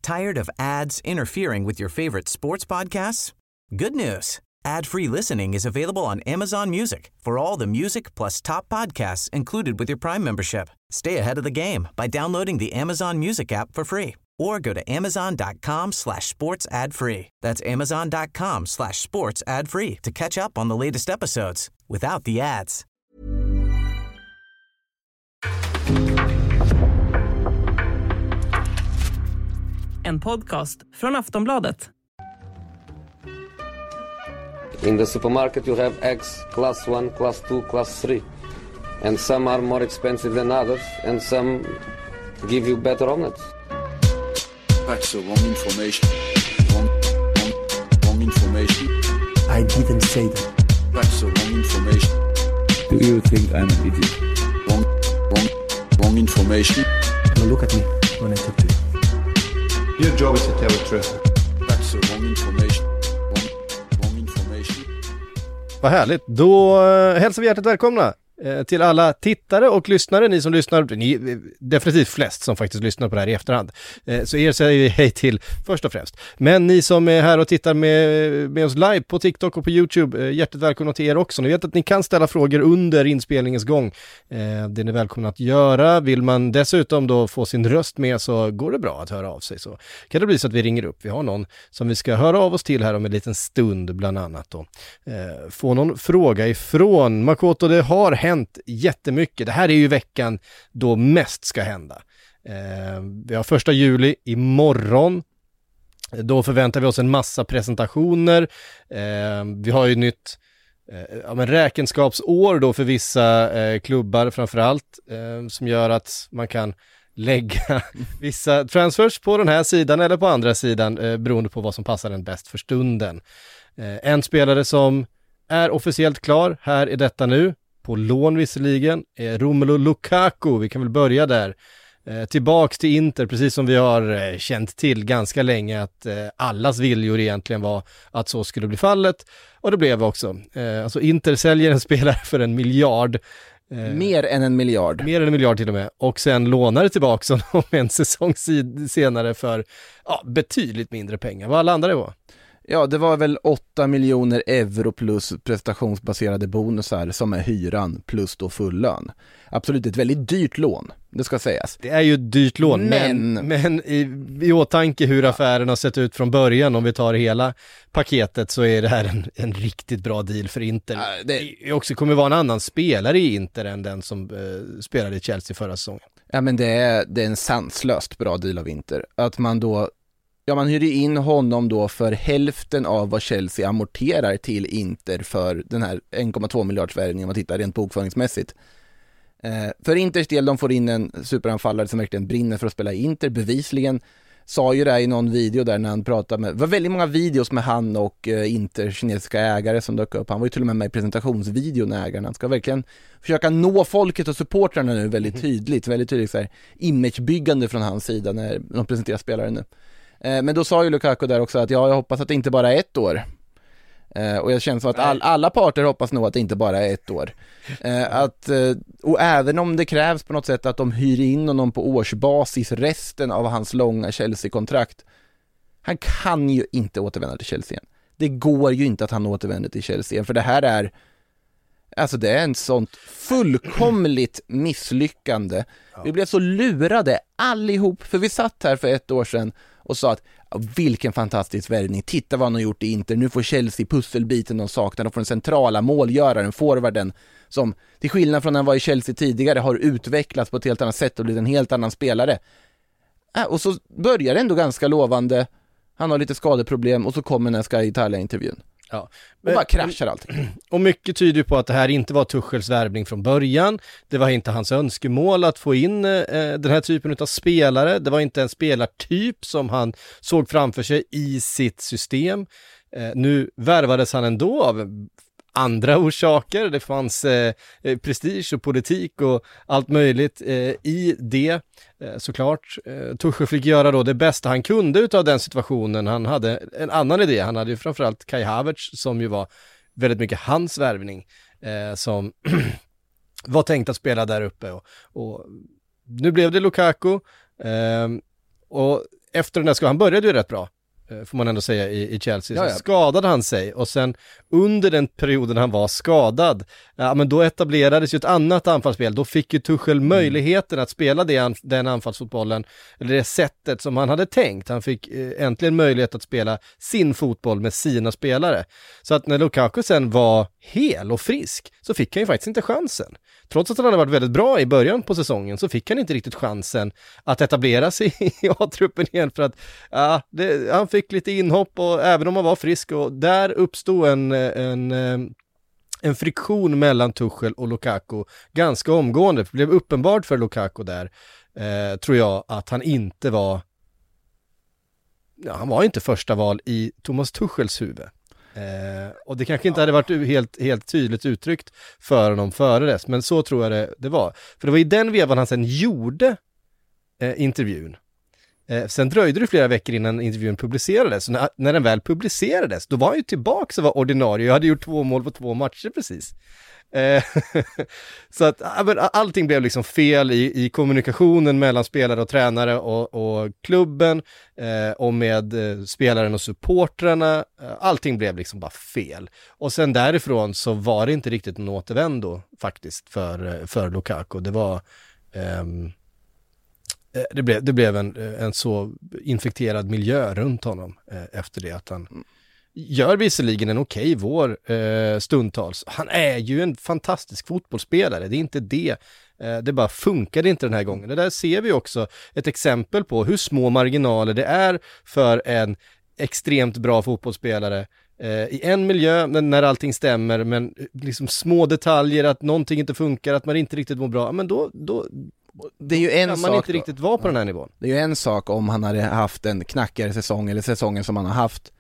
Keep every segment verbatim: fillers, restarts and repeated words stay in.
Tired of ads interfering with your favorite sports podcasts? Good news. Ad-free listening is available on Amazon Music for all the music plus top podcasts included with your Prime membership. Stay ahead of the game by downloading the Amazon Music app for free or go to amazon.com slash sports ad free. That's amazon.com slash sports ad free to catch up on the latest episodes without the ads. En podcast från Aftonbladet. In the supermarket you have eggs class one, class two, class three. And some are more expensive than others and some give you better omelets. That's the wrong information. Wrong, wrong, wrong information. I didn't say that. That's the wrong information. Do you think I'm an idiot? Wrong, wrong, wrong information. Now look at me when I talk to you. Your job is to tell the truth. That's the wrong information. Wrong, wrong information. Vad härligt. Då äh, hälsar vi hjärtligt välkomna äh, till alla tittare och lyssnare. Ni som lyssnar, ni äh, definitivt flest som faktiskt lyssnar på det här i efterhand. Äh, så er säger vi hej till först och främst. Men ni som är här och tittar med, med oss live på TikTok och på YouTube, äh, hjärtligt välkomna till er också. Ni vet att ni kan ställa frågor under inspelningens gång. Äh, det är ni välkomna att göra. Vill man dessutom då få sin röst med så går det bra att höra av sig. Så kan det bli så att vi ringer upp. Vi har någon som vi ska höra av oss till här om en liten stund bland annat då. Äh, få någon fråga ifrån. Makoto, det har hänt jättemycket. Det här är ju veckan då mest ska hända. Eh, vi har första juli imorgon. Då förväntar vi oss en massa presentationer. Eh, vi har ju nytt eh, ja, men räkenskapsår då för vissa eh, klubbar framförallt. Eh, som gör att man kan lägga vissa transfers på den här sidan eller på andra sidan eh, beroende på vad som passar den bäst för stunden. Eh, en spelare som är officiellt klar, här är detta nu. På lån visserligen, eh, Romelu Lukaku, vi kan väl börja där. Eh, tillbaks till Inter, precis som vi har eh, känt till ganska länge att eh, allas viljor egentligen var att så skulle bli fallet. Och det blev också. Eh, alltså Inter säljer en spelare för en miljard. Eh, mer än en miljard. Mer än en miljard till och med. Och sen lånar det tillbaka honom en säsong senare för ja, betydligt mindre pengar. Vad landar det på? Ja, det var väl åtta miljoner euro plus prestationsbaserade bonusar som är hyran plus då full lön. Absolut ett väldigt dyrt lån, det ska sägas. Det är ju ett dyrt lån, men, men, men i, i åtanke hur affären har sett ut från början, om vi tar hela paketet, så är det här en, en riktigt bra deal för Inter. Ja, det det också kommer vara en annan spelare i Inter än den som eh, spelade i Chelsea förra säsongen. Ja, men det är, det är en sanslöst bra deal av Inter. Att man då Ja, man hyr in honom då för hälften av vad Chelsea amorterar till Inter för den här en komma två miljards värvningen om man tittar rent bokföringsmässigt. Eh, för Inters del, de får in en superanfallare som verkligen brinner för att spela i Inter. Bevisligen sa ju det här i någon video där när han pratade med, det var väldigt många videos med han och eh, Inters kinesiska ägare som dök upp. Han var ju till och med med i presentationsvideo när ägaren. Han ska verkligen försöka nå folket och supportrarna nu väldigt tydligt, väldigt tydligt så här, imagebyggande från hans sida när de presenterar spelare nu. Men då sa ju Lukaku där också att ja, jag hoppas att det inte bara är ett år. Eh, och jag känner som att all, alla parter hoppas nog att det inte bara är ett år. Eh, att, eh, och även om det krävs på något sätt att de hyr in honom på årsbasis resten av hans långa Chelsea-kontrakt. Han kan ju inte återvända till Chelsea igen. Det går ju inte att han återvänder till Chelsea igen, för det här är alltså det är en sånt fullkomligt misslyckande. Vi blev så lurade allihop, för vi satt här för ett år sedan och sa att vilken fantastisk värvning, titta vad han har gjort i Inter, nu får Chelsea pusselbiten de saknar, de får den centrala målgöraren, forwarden som till skillnad från när han var i Chelsea tidigare har utvecklats på ett helt annat sätt och blivit en helt annan spelare. Äh, och så börjar det ändå ganska lovande, han har lite skadeproblem och så kommer den här Sky Italia-intervjun. Ja. Och bara kraschar allt. Och mycket tyder ju på att det här inte var Tuchels värvning från början. Det var inte hans önskemål att få in eh, den här typen av spelare. Det var inte en spelartyp som han såg framför sig i sitt system. Eh, nu värvades han ändå av andra orsaker. Det fanns eh, prestige och politik och allt möjligt eh, i det. Eh, såklart. Eh, Tuchel fick göra då det bästa han kunde utav den situationen. Han hade en annan idé. Han hade ju framförallt Kai Havertz som ju var väldigt mycket hans värvning eh, som var tänkt att spela där uppe. Och, och nu blev det Lukaku. Eh, och efter den där skadan, han började ju rätt bra, får man ändå säga, i, i Chelsea. Så ja, ja. skadade han sig och sen under den perioden han var skadad, ja, men då etablerades ju ett annat anfallsspel. Då fick ju Tuchel mm. möjligheten att spela det, den anfallsfotbollen, eller det sättet som han hade tänkt. Han fick eh, äntligen möjlighet att spela sin fotboll med sina spelare. Så att när Lukaku sen var hel och frisk så fick han ju faktiskt inte chansen. Trots att han hade varit väldigt bra i början på säsongen så fick han inte riktigt chansen att etablera sig i A-truppen igen, för att ja, det, han fick lite inhopp och även om han var frisk, och där uppstod en, en, en friktion mellan Tuchel och Lukaku ganska omgående. Det blev uppenbart för Lukaku där, eh, tror jag, att han inte var ja, han var inte första val i Thomas Tuchels huvud. Eh, och det kanske inte hade varit helt, helt tydligt uttryckt för honom före dess, men så tror jag det, det var. För det var i den vevan han sen gjorde eh, intervjun. Eh, sen dröjde det flera veckor innan intervjun publicerades. Så när, när den väl publicerades, då var han ju tillbaka och var ordinarie. Jag hade gjort två mål på två matcher precis. Eh, så att allting blev liksom fel i, i kommunikationen mellan spelare och tränare och, och klubben eh, och med eh, spelaren och supportrarna. Eh, allting blev liksom bara fel. Och sen därifrån så var det inte riktigt en återvändo faktiskt för, för Lukaku. Det var ehm, det blev, det blev en, en så infekterad miljö runt honom eh, efter det att han gör visserligen en okej vår eh, stundtals. Han är ju en fantastisk fotbollsspelare, det är inte det. Eh, det bara funkade inte den här gången. Det där ser vi också ett exempel på hur små marginaler det är för en extremt bra fotbollsspelare eh, i en miljö när allting stämmer, men liksom små detaljer, att någonting inte funkar, att man inte riktigt mår bra, men då, då det är ju en kan sak man inte då. riktigt vara på ja. den här nivån. Det är ju en sak om han hade haft en knackigare säsong eller säsongen som han har haft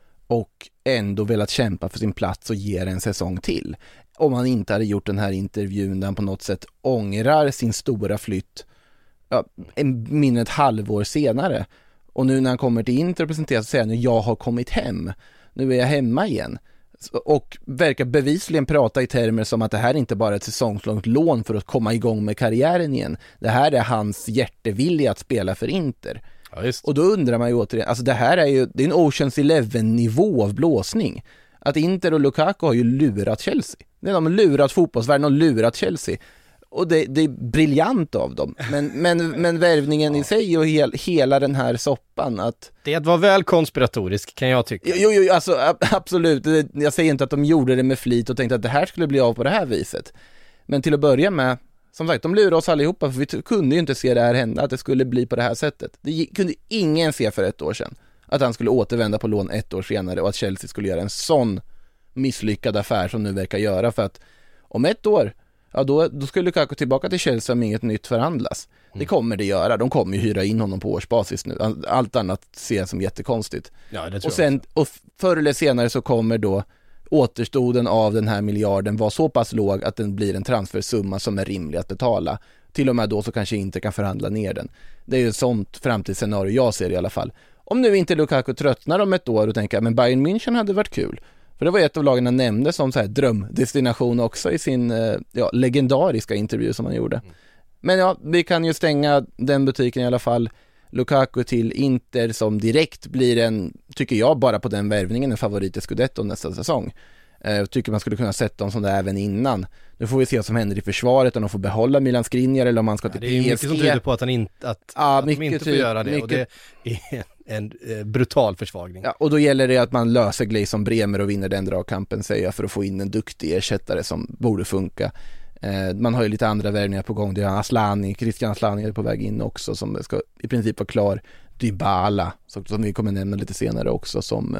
och ändå velat kämpa för sin plats och ge en säsong till. Om han inte hade gjort den här intervjun där han på något sätt ångrar sin stora flytt ja, mindre ett halvår senare. Och nu när han kommer till Inter och presenterar så säger han, jag har kommit hem. Nu är jag hemma igen. Och verkar bevisligen prata i termer som att det här är inte bara ett säsongslångt lån för att komma igång med karriären igen. Det här är hans hjärtevilja att spela för Inter. Ja, just. Och då undrar man ju återigen, alltså det här är ju det är en Oceans Eleven-nivå av blåsning. Att Inter och Lukaku har ju lurat Chelsea. Det är de har lurat fotbollsvärlden och lurat Chelsea. Och det, det är briljant av dem. Men, men, men värvningen i sig och hel, hela den här soppan att... Det var väl konspiratorisk kan jag tycka. Jo, jo alltså absolut. Jag säger inte att de gjorde det med flit och tänkte att det här skulle bli av på det här viset. Men till att börja med, som sagt, de lurade oss allihopa för vi kunde ju inte se det här hända, att det skulle bli på det här sättet. Det kunde ingen se för ett år sedan. Att han skulle återvända på lån ett år senare och att Chelsea skulle göra en sån misslyckad affär som nu verkar göra, för att om ett år ja, då, då skulle Lukaku tillbaka till Chelsea om inget nytt förhandlas. Mm. Det kommer det göra. De kommer ju hyra in honom på årsbasis nu. Allt annat ser jag som jättekonstigt. Ja, det tror och sen, och förr eller senare så kommer då återstoden av den här miljarden vara så pass låg att den blir en transfersumma som är rimlig att betala. Till och med då så kanske inte kan förhandla ner den. Det är ju ett sånt framtidsscenario jag ser i alla fall. Om nu inte Lukaku tröttnar om ett år och tänker men Bayern München hade varit kul. För det var ett av lagen han nämnde som så här drömdestination också i sin ja, legendariska intervju som han gjorde. Mm. Men ja, vi kan ju stänga den butiken i alla fall. Lukaku till Inter som direkt blir en, tycker jag bara på den värvningen, en favorit i Scudetto nästa säsong. Jag tycker man skulle kunna sätta dem som det även innan. Nu får vi se vad som händer i försvaret, om de får behålla Milan Skriniar eller om man ska till ja, det är P S G. mycket som tyder på att han inte, att, ja, att de inte får typ, göra det. Mycket. Och det är en eh, brutal försvagning. Ja, och då gäller det att man löser Gleison Bremer och vinner den dragkampen, säger jag, för att få in en duktig ersättare som borde funka. Eh, man har ju lite andra värvningar på gång. Det är Aslani, Christian Aslani är på väg in också som ska i princip vara klar. Dybala, som vi kommer nämna lite senare också, som, eh,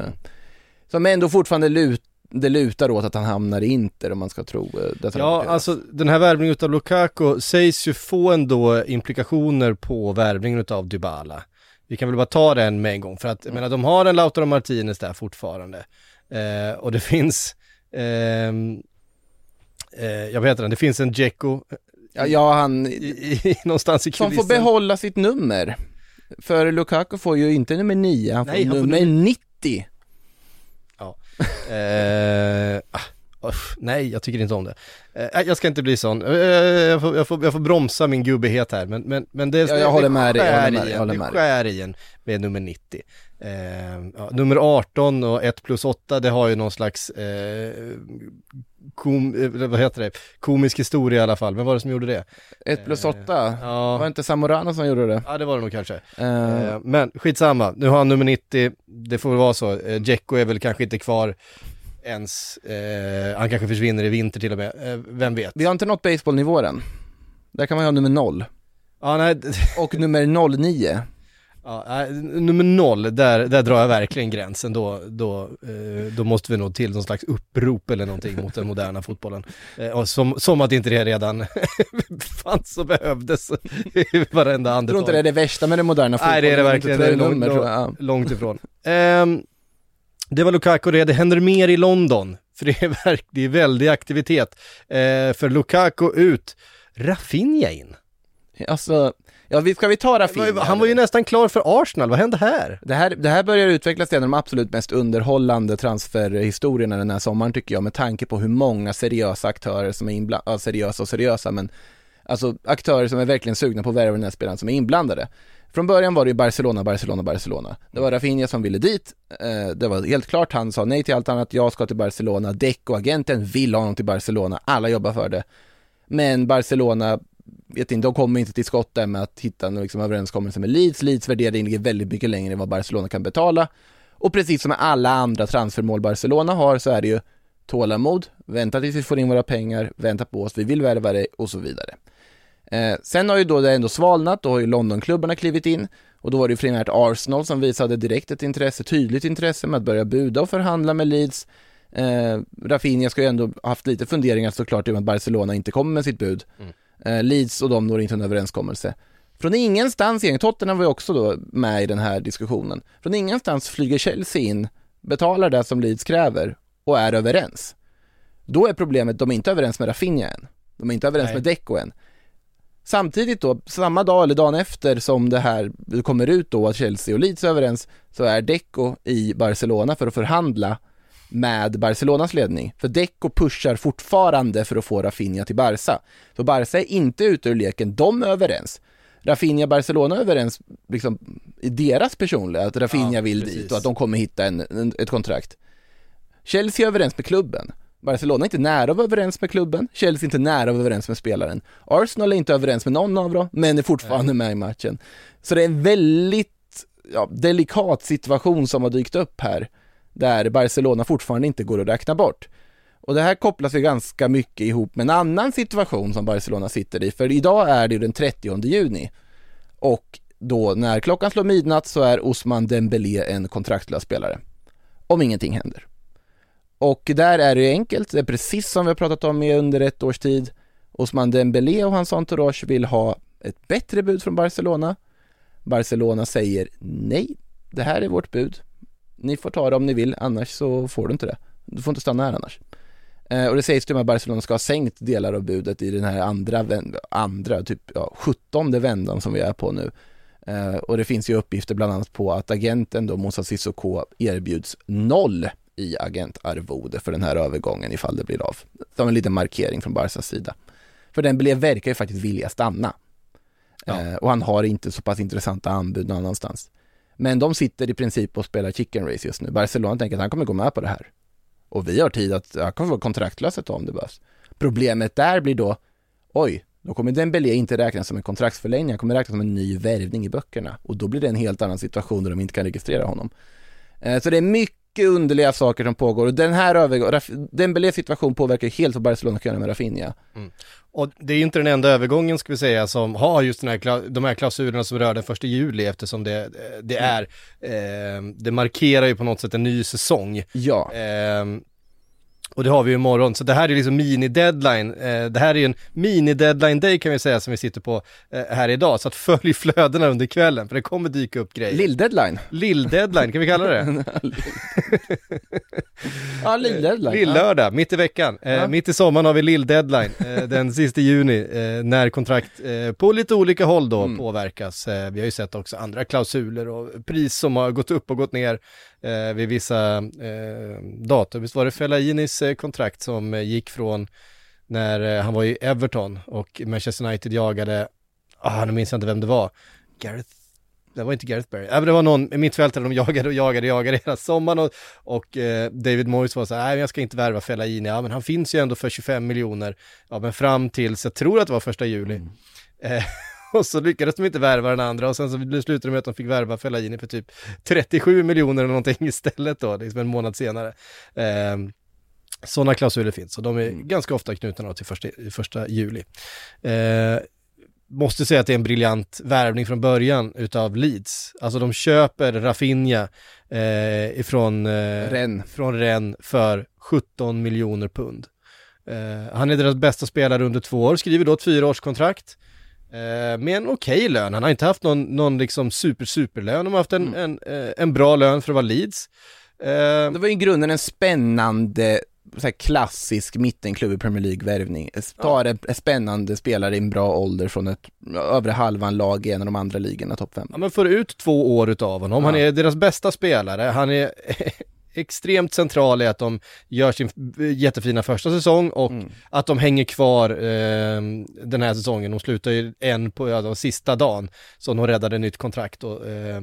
som ändå fortfarande lut det lutar åt att han hamnar i Inter om man ska tro det. Ja, alltså den här värvningen av Lukaku sägs ju få ändå implikationer på värvningen av Dybala. Vi kan väl bara ta den med en gång, för att mm. jag menar, de har en Lautaro Martinez där fortfarande. Eh, och det finns eh, eh, jag vet inte, det finns en Dzeko ja, ja, han i, i, någonstans i kulissen. Som får behålla sitt nummer. För Lukaku får ju inte nummer nio, han får Nej, nummer han får... nittio. Ja. eh, Uff, nej, jag tycker inte om det. Eh, jag ska inte bli sån. Eh, jag, får, jag, får, jag får bromsa min gubbighet här. Men, men, men det, ja, jag håller med dig. Jag håller med dig. Jag håller med dig. Det skär igen med nummer nittio. Eh, ja, nummer arton och ett plus åtta, det har ju någon slags eh, kom, vad heter det? Komisk historia i alla fall. Men vad var det som gjorde det? ett plus åtta? Eh, ja. Var det inte Zamorano som gjorde det? Ja, det var det nog kanske. Uh. Eh, men skitsamma, nu har han nummer nittio. Det får vara så. Eh, Dzeko är väl kanske inte kvar ens. Eh, han kanske försvinner i vinter till och med. Eh, vem vet? Vi har inte nått baseballnivå än. Där kan man ha nummer noll. Ja, nej. Och nummer noll nio. Ja, äh, nummer noll, där, där drar jag verkligen gränsen. Då, då, eh, då måste vi nog till någon slags upprop eller någonting mot den moderna fotbollen. Eh, och som, som att inte det redan fanns och behövdes i varenda andetag. Jag tror inte det är det värsta med den moderna fotbollen. Nej, det är det verkligen. Det är långt, nummer, långt, ja. långt ifrån. Eh, det var Lukaku det. Det händer mer i London. För det är, verk, det är väldig aktivitet. Eh, för Lukaku ut, Rafinha in. Alltså... Ja, vi, ska vi ta Rafinha? Han var ju nästan klar för Arsenal. Vad hände här? Det här, det här börjar utvecklas till en av de absolut mest underhållande transferhistorierna den här sommaren, tycker jag, med tanke på hur många seriösa aktörer som är inblandade, ja, seriösa och seriösa, men alltså aktörer som är verkligen sugna på att värva den här spelaren som är inblandade. Från början var det ju Barcelona, Barcelona, Barcelona. Det var Rafinha som ville dit. Det var helt klart, han sa nej till allt annat. Jag ska till Barcelona. Deco, agenten, vill ha honom till Barcelona. Alla jobbar för det. Men Barcelona, vet inte, de kommer inte till skott där med att hitta en liksom överenskommelse med Leeds. Leeds värdering ligger väldigt mycket längre än vad Barcelona kan betala. Och precis som med alla andra transfermål Barcelona har, så är det ju tålamod. Vänta tills vi får in våra pengar. Vänta på oss, vi vill värva dig och så vidare. Eh, sen har ju då det ändå svalnat. Då har ju Londonklubbarna klivit in. Och då var det ju primärt Arsenal som visade direkt ett intresse, tydligt intresse med att börja buda och förhandla med Leeds. Eh, Rafinha ska ju ändå haft lite funderingar såklart om att Barcelona inte kommer med sitt bud. Mm. Eh, Leeds och de når inte en överenskommelse. Från ingenstans, igen, Tottenham var ju också då med i den här diskussionen. Från ingenstans flyger Chelsea in, betalar det som Leeds kräver och är överens. Då är problemet, de är inte överens med Rafinha än. De är inte överens Nej. med Deco än. Samtidigt då, samma dag eller dagen efter som det här kommer ut då att Chelsea och Leeds är överens, så är Deco i Barcelona för att förhandla med Barcelonas ledning. För Deco pushar fortfarande för att få Rafinha till Barca. Så Barca är inte ute ur leken, de är överens. Rafinha och Barcelona är överens liksom, i deras personliga, att Rafinha ja, vill precis. dit och att de kommer hitta en, en, ett kontrakt. Chelsea är överens med klubben. Barcelona är inte nära av överens med klubben. Chelsea är inte nära av överens med spelaren. Arsenal är inte överens med någon av dem, men är fortfarande Nej. med i matchen. Så det är en väldigt ja, delikat situation som har dykt upp här, där Barcelona fortfarande inte går att räkna bort. Och det här kopplas ju ganska mycket ihop med en annan situation som Barcelona sitter i. För idag är det ju den trettionde juni. Och då när klockan slår midnatt så är Ousmane Dembélé en kontraktlös spelare. Om ingenting händer. Och där är det enkelt. Det är precis som vi har pratat om i under ett års tid. Ousmane Dembélé och hans entourage vill ha ett bättre bud från Barcelona. Barcelona säger nej, det här är vårt bud. Ni får ta det om ni vill, annars så får du inte det. Du får inte stanna här annars. Eh, och det sägs till att Barcelona ska ha sänkt delar av budet i den här andra, andra typ ja, sjuttonde vändan som vi är på nu. Eh, och det finns ju uppgifter bland annat på att agenten då, Moussa Sissoko, erbjuds noll i agentarvode för den här övergången ifall det blir av. Som en liten markering från Barcas sida. För den blev verkar ju faktiskt vilja stanna. Ja. Eh, och han har inte så pass intressanta anbud någon annanstans. Men de sitter i princip och spelar chicken race just nu. Barcelona tänker att han kommer gå med på det här. Och vi har tid att han kommer vara kontraktlös ett tag om det behövs. Problemet där blir då, oj, då kommer Dembélé inte räknas som en kontraktsförlängning. Han kommer räknas som en ny värvning i böckerna. Och då blir det en helt annan situation där de inte kan registrera honom. Eh, så det är mycket underliga saker som pågår. Och den här övergången, Dembélés situation påverkar helt vad Barcelona kan göra med Rafinha. Mm. Och det är ju inte den enda övergången ska vi säga som har just den här, de här klausulerna som rör den första juli, eftersom det, det är eh, det markerar ju på något sätt en ny säsong. Ja. Eh, och det har vi ju imorgon. Så det här är liksom mini-deadline. Eh, det här är en mini-deadline day kan vi säga som vi sitter på eh, här idag. Så att följ flödena under kvällen, för det kommer dyka upp grejer. Lill-deadline. Lill-deadline, kan vi kalla det? Ja, lill-deadline. Lill-lördag, mitt i veckan. Eh, Ja. Mitt i sommaren har vi lill-deadline, eh, den sista juni, eh, när kontrakt eh, på lite olika håll då Mm. påverkas. Eh, vi har ju sett också andra klausuler och pris som har gått upp och gått ner eh, vid vissa eh, datum. Visst var det Fellainis eh, kontrakt som eh, gick från när eh, han var i Everton och Manchester United jagade, ah, nu minns jag inte vem det var, Gareth det var inte Gareth Barry. Ja, men det var någon mittfältare de jagade och jagade och jagade hela sommaren och, och eh, David Moyes var så här, nej jag ska inte värva Fellaini. Ja men han finns ju ändå för tjugofem miljoner. Ja men fram tills, jag tror att det var första juli. Mm. Eh, och så lyckades de inte värva den andra och sen så slutade de med att de fick värva Fellaini för typ trettiosju miljoner eller någonting istället då, liksom en månad senare. Eh, sådana klausuler finns och de är mm. ganska ofta knutna till första, första juli. Eh, Måste säga att det är en briljant värvning från början utav Leeds. Alltså de köper Rafinha eh, ifrån, eh, Rennes. från Rennes för sjutton miljoner pund. Eh, han är deras bästa spelare under två år, skriver då ett fyraårskontrakt eh, med en okej lön. Han har inte haft någon, någon liksom super superlön, de har haft en, mm. en, eh, en bra lön för att vara Leeds. Eh, det var i grunden en spännande så här klassisk mittenklubb i Premier League-värvning. Tar ja. en spännande spelare i en bra ålder från ett övre halvan lag i en av de andra ligorna, topp fem. Ja, men får ut två år utav honom. Ja. Han är deras bästa spelare. Han är extremt central i att de gör sin jättefina första säsong och mm. att de hänger kvar eh, den här säsongen. De slutar ju en på ja, de sista dagen så de räddade nytt kontrakt och eh,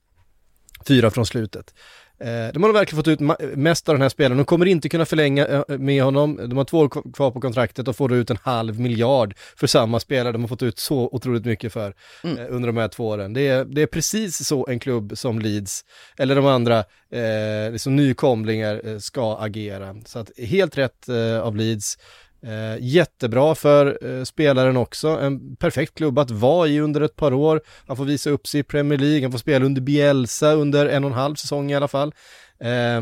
fyra från slutet. De har verkligen fått ut mest av den här spelaren. De kommer inte kunna förlänga med honom. De har två år kvar på kontraktet och får då ut en halv miljard för samma spelare. De har fått ut så otroligt mycket för mm. under de här två åren. Det är, det är precis så en klubb som Leeds eller de andra eh, liksom nykomlingar ska agera. Så att helt rätt eh, av Leeds. Eh, jättebra för eh, spelaren också, en perfekt klubb att vara i under ett par år. Han får visa upp sig i Premier League, han får spela under Bielsa under en och en halv säsong i alla fall. Eh,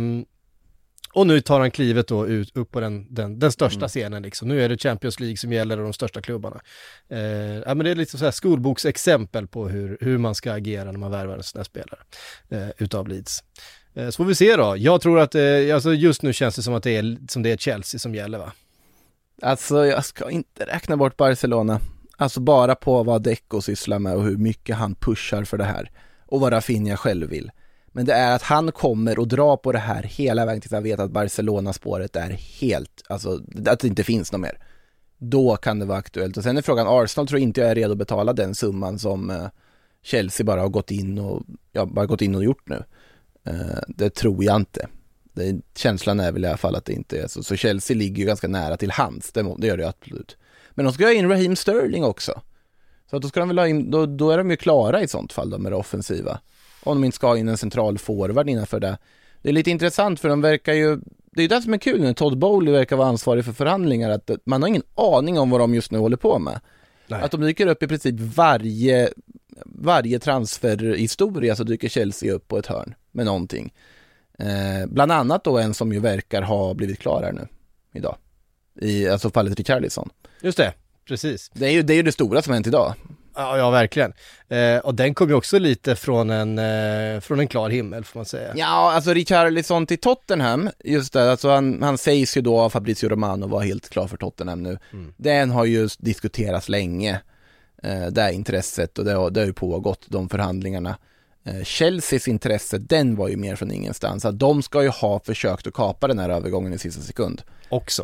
och nu tar han klivet då ut, upp på den, den, den största mm. scenen liksom. Nu är det Champions League som gäller och de största klubbarna. Eh, ja, men det är lite så här skolboksexempel på hur, hur man ska agera när man värvar en sån här spelare eh, utav Leeds. Eh, så får vi se då. Jag tror att eh, alltså just nu känns det som att det är, som det är Chelsea som gäller, va? Alltså jag ska inte räkna bort Barcelona. Alltså bara på vad Deco sysslar med och hur mycket han pushar för det här. Och vad Rafinha själv vill. Men det är att han kommer och drar på det här hela vägen tills jag vet att Barcelona-spåret är helt, alltså att det inte finns något mer. Då kan det vara aktuellt. Och sen är frågan, Arsenal tror inte jag är redo att betala den summan som uh, Chelsea bara har gått in och, ja, bara gått in och gjort nu. Uh, det tror jag inte. Det, känslan är väl i alla fall att det inte är så. Så Chelsea ligger ju ganska nära till hands. Det, det gör det absolut. Men de ska ha in Raheem Sterling också. Så att då, ska de väl ha in, då, då är de ju klara i sånt fall då med det offensiva. Om de inte ska ha in en central forward innanför det. Det är lite intressant för de verkar ju... Det är ju det som är kul när Todd Bowley verkar vara ansvarig för förhandlingar. Att man har ingen aning om vad de just nu håller på med. Nej. Att de dyker upp i princip varje, varje transferhistoria så dyker Chelsea upp på ett hörn med någonting. Eh, bland annat då en som ju verkar ha blivit klar här nu idag. I alltså fallet Richarlison. Just det, precis. Det är ju det, är ju det stora som hänt idag. Ja, ja verkligen. Eh, och den kom ju också lite från en, eh, från en klar himmel får man säga. Ja, alltså Richarlison till Tottenham, just det, alltså han, han sägs ju då av Fabrizio Romano vara helt klar för Tottenham nu. Mm. Den har ju diskuterats länge, eh, det här intresset och det har, det har ju pågått de förhandlingarna. Eh, Chelseas intresse, den var ju mer från ingenstans. Att de ska ju ha försökt att kapa den här övergången i sista sekund. Också.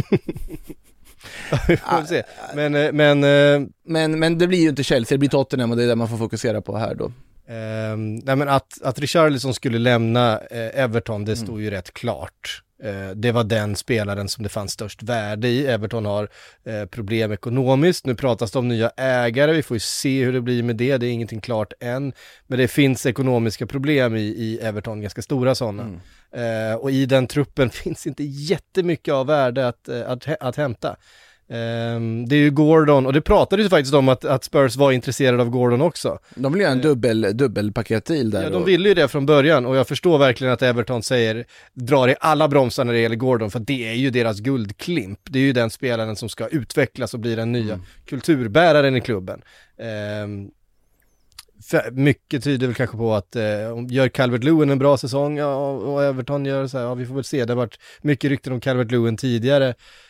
Vi får se. Men, men, men, men det blir ju inte Chelsea, det blir Tottenham och det är det man får fokusera på här då. Eh, nej men att, att Richarlison skulle lämna eh, Everton, det stod mm. ju rätt klart. Eh, det var den spelaren som det fanns störst värde i. Everton har eh, problem ekonomiskt. Nu pratas det om nya ägare, vi får ju se hur det blir med det. Det är ingenting klart än. Men det finns ekonomiska problem i, i Everton, ganska stora sådana. Mm. Eh, och i den truppen finns inte jättemycket av värde att, att, att hämta. Um, det är ju Gordon, och det pratades ju faktiskt om att, att Spurs var intresserade av Gordon också. De vill ju ha en dubbel, dubbelpaketdeal där. Ja, de ville ju det från början, och jag förstår verkligen att Everton säger, drar i alla bromsar när det gäller Gordon, för det är ju deras guldklimp. Det är ju den spelaren som ska utvecklas och bli den nya mm. kulturbäraren i klubben. Um, för mycket tyder väl kanske på att eh, gör Calvert-Lewin en bra säsong, ja, och Everton gör så här, ja, vi får väl se. Det har varit mycket rykten om Calvert-Lewin tidigare,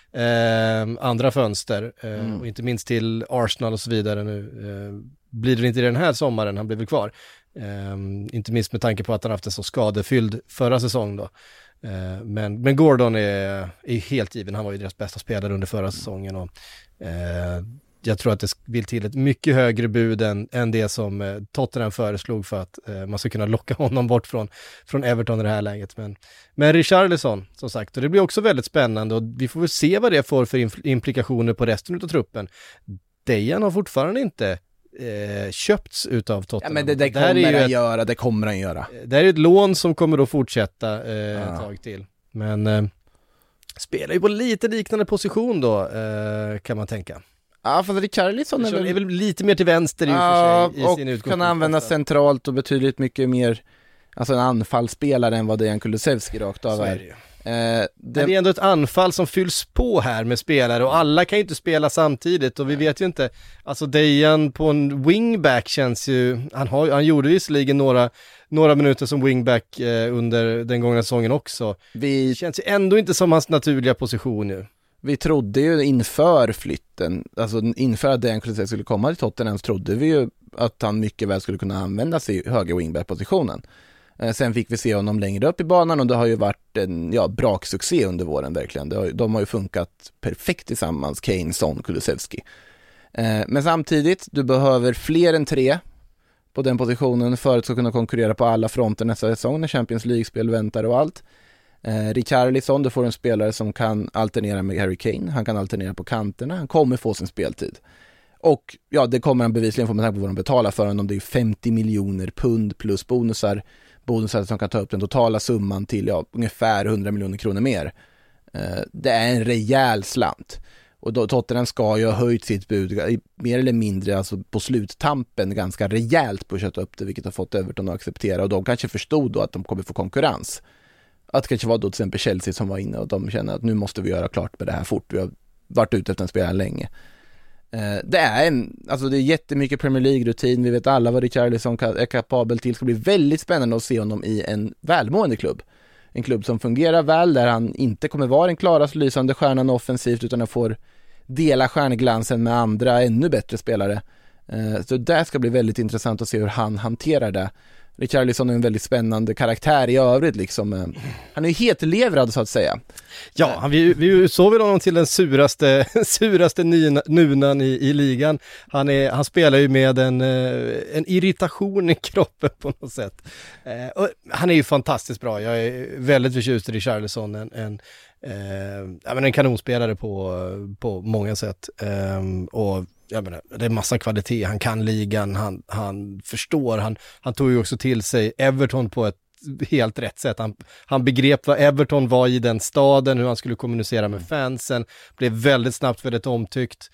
eh, andra fönster, eh, mm. och inte minst till Arsenal och så vidare nu. Eh, blir det inte den här sommaren, han blir väl kvar. Eh, inte minst med tanke på att han haft en så skadefylld förra säsongen då. Eh, men, men Gordon är, är helt given, han var ju deras bästa spelare under förra säsongen och eh, jag tror att det vill till ett mycket högre bud än, än det som eh, Tottenham föreslog för att eh, man ska kunna locka honom bort från, från Everton i det här läget. Men, men Richarlison, som sagt, och det blir också väldigt spännande och vi får väl se vad det får för infl- implikationer på resten av truppen. Dejan har fortfarande inte eh, köpts utav Tottenham. Ja, men det, det kommer han ett, göra, det kommer han göra. Det är ett lån som kommer att fortsätta eh, ja. ett tag till. Men eh, spelar ju på lite liknande position då, eh, kan man tänka. Ja, för Richarlison är väl... är väl lite mer till vänster i, ja, och för sig, i och sin utgångspunkt. Kan användas centralt och betydligt mycket mer, alltså en anfallsspelare än vad Dejan Kulusevski rakt av är. Det. Eh, det är ändå ett anfall som fylls på här med spelare och alla kan ju inte spela samtidigt och vi vet ju inte, alltså Dejan på en wingback känns ju, han, har, han gjorde visserligen några, några minuter som wingback eh, under den gångna säsongen också. Vi... Det känns ju ändå inte som hans naturliga position nu. Vi trodde ju inför flytten, alltså inför att Dejan Kulusevski skulle komma till Tottenham, så trodde vi ju att han mycket väl skulle kunna användas i höger wingback-positionen. Eh, sen fick vi se honom längre upp i banan och det har ju varit en ja, braksuccé under våren verkligen. Det har, de har ju funkat perfekt tillsammans, Kane, Son, Kulusevski. Eh, men samtidigt, du behöver fler än tre på den positionen för att ska kunna konkurrera på alla fronter nästa säsong när Champions League-spel väntar och allt. Eh, Richarlison, du får en spelare som kan alternera med Harry Kane, han kan alternera på kanterna, han kommer få sin speltid. Och ja, det kommer han bevisligen få med tanke på vad de betalar för honom. Det är femtio miljoner pund plus bonusar, bonusar som kan ta upp den totala summan till ja, ungefär hundra miljoner kronor mer. Eh, det är en rejäl slant. Och då, Tottenham ska ju ha höjt sitt bud mer eller mindre alltså på sluttampen ganska rejält pushat upp det, vilket har fått Everton att acceptera och de kanske förstod då att de kommer få konkurrens. Att det kanske var då till exempel Chelsea som var inne och de känner att nu måste vi göra klart med det här fort. Vi har varit ute efter en spelare länge. Eh, det är en, alltså det är jättemycket Premier League-rutin. Vi vet alla vad Richarlison är kapabel till. Det ska bli väldigt spännande att se honom i en välmående klubb. En klubb som fungerar väl, där han inte kommer vara den klarast lysande stjärnan offensivt utan han får dela stjärnglansen med andra ännu bättre spelare. Eh, så det ska bli väldigt intressant att se hur han hanterar det. Richarlison är en väldigt spännande karaktär i övrigt liksom. Han är ju helt levrad så att säga. Ja, han, vi, vi såg väl honom till den suraste, suraste nina, nunan i, i ligan. Han, är, han spelar ju med en, en irritation i kroppen på något sätt. Eh, och han är ju fantastiskt bra. Jag är väldigt förtjust i Richarlison. En, en, eh, ja, men en kanonspelare på, på många sätt. Eh, och jag menar, det är massa kvalitet, han kan ligan, han, han förstår, han, han tog ju också till sig Everton på ett helt rätt sätt. Han, han begrep vad Everton var i den staden, hur han skulle kommunicera med fansen, blev väldigt snabbt väldigt omtyckt.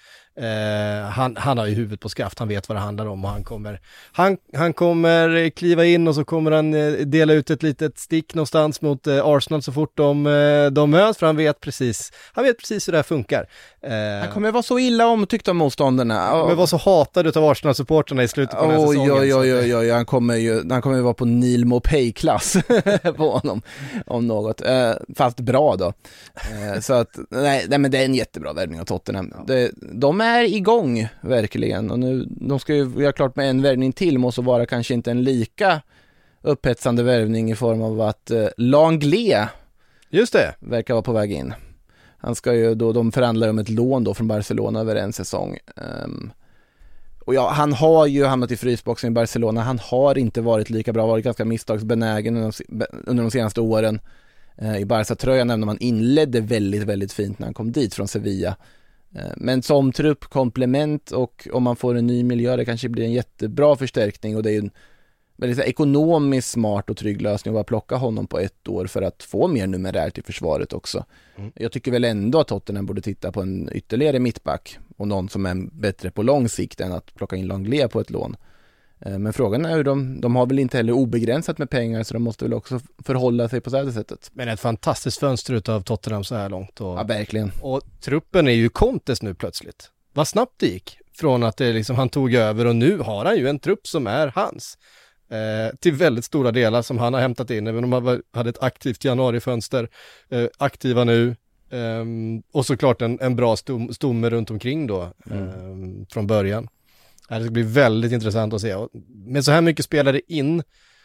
Eh, han, han har ju huvudet på skaft, han vet vad det handlar om och han kommer, han, han kommer kliva in och så kommer han eh, dela ut ett litet stick någonstans mot eh, Arsenal så fort de, eh, de möts, för han vet precis han vet precis hur det här funkar. Eh, han kommer vara så illa omtyckt av motståndarna. Han kommer vara så hatad utav Arsenal-supporterna i slutet på oh, den här säsongen. Oj, oj, oj, oj, han kommer ju han kommer ju vara på Neil Maupay-klass på honom om något. Eh, fast bra då. Eh, så att, nej, nej, men det är en jättebra värvning av Tottenham. Det, de är igång verkligen och nu de ska ju göra klart med en värvning till, måste vara kanske inte en lika upphetsande värvning i form av att eh, Langlais just det verkar vara på väg in. Han ska ju då, de förhandlar om ett lån då från Barcelona över en säsong. Um, och ja, han har ju hamnat i frysboxen i Barcelona. Han har inte varit lika bra, varit ganska misstagsbenägen under de, under de senaste åren. Uh, I Barca-tröjan nämnde man inledde väldigt, väldigt fint när han kom dit från Sevilla. Uh, men som trupp, komplement och om man får en ny miljö, det kanske blir en jättebra förstärkning och det är ju en väldigt så här, ekonomiskt smart och trygg lösning att bara plocka honom på ett år för att få mer numerärt i försvaret också. Mm. Jag tycker väl ändå att Tottenham borde titta på en ytterligare mittback och någon som är bättre på lång sikt än att plocka in Langlais på ett lån. Men frågan är hur de, de har väl inte heller obegränsat med pengar så de måste väl också förhålla sig på det här sättet. Men ett fantastiskt fönster utav Tottenham så här långt. Och, ja, verkligen. Och truppen är ju Contes nu plötsligt. Vad snabbt det gick. från att det liksom, han tog över och nu har han ju en trupp som är hans. Eh, till väldigt stora delar som han har hämtat in, även om han hade ett aktivt januarifönster, eh, aktiva nu. Um, och såklart en, en bra stom, stomme runt omkring då mm. um, från början. Det ska bli väldigt intressant att se. Och med så här mycket spelare in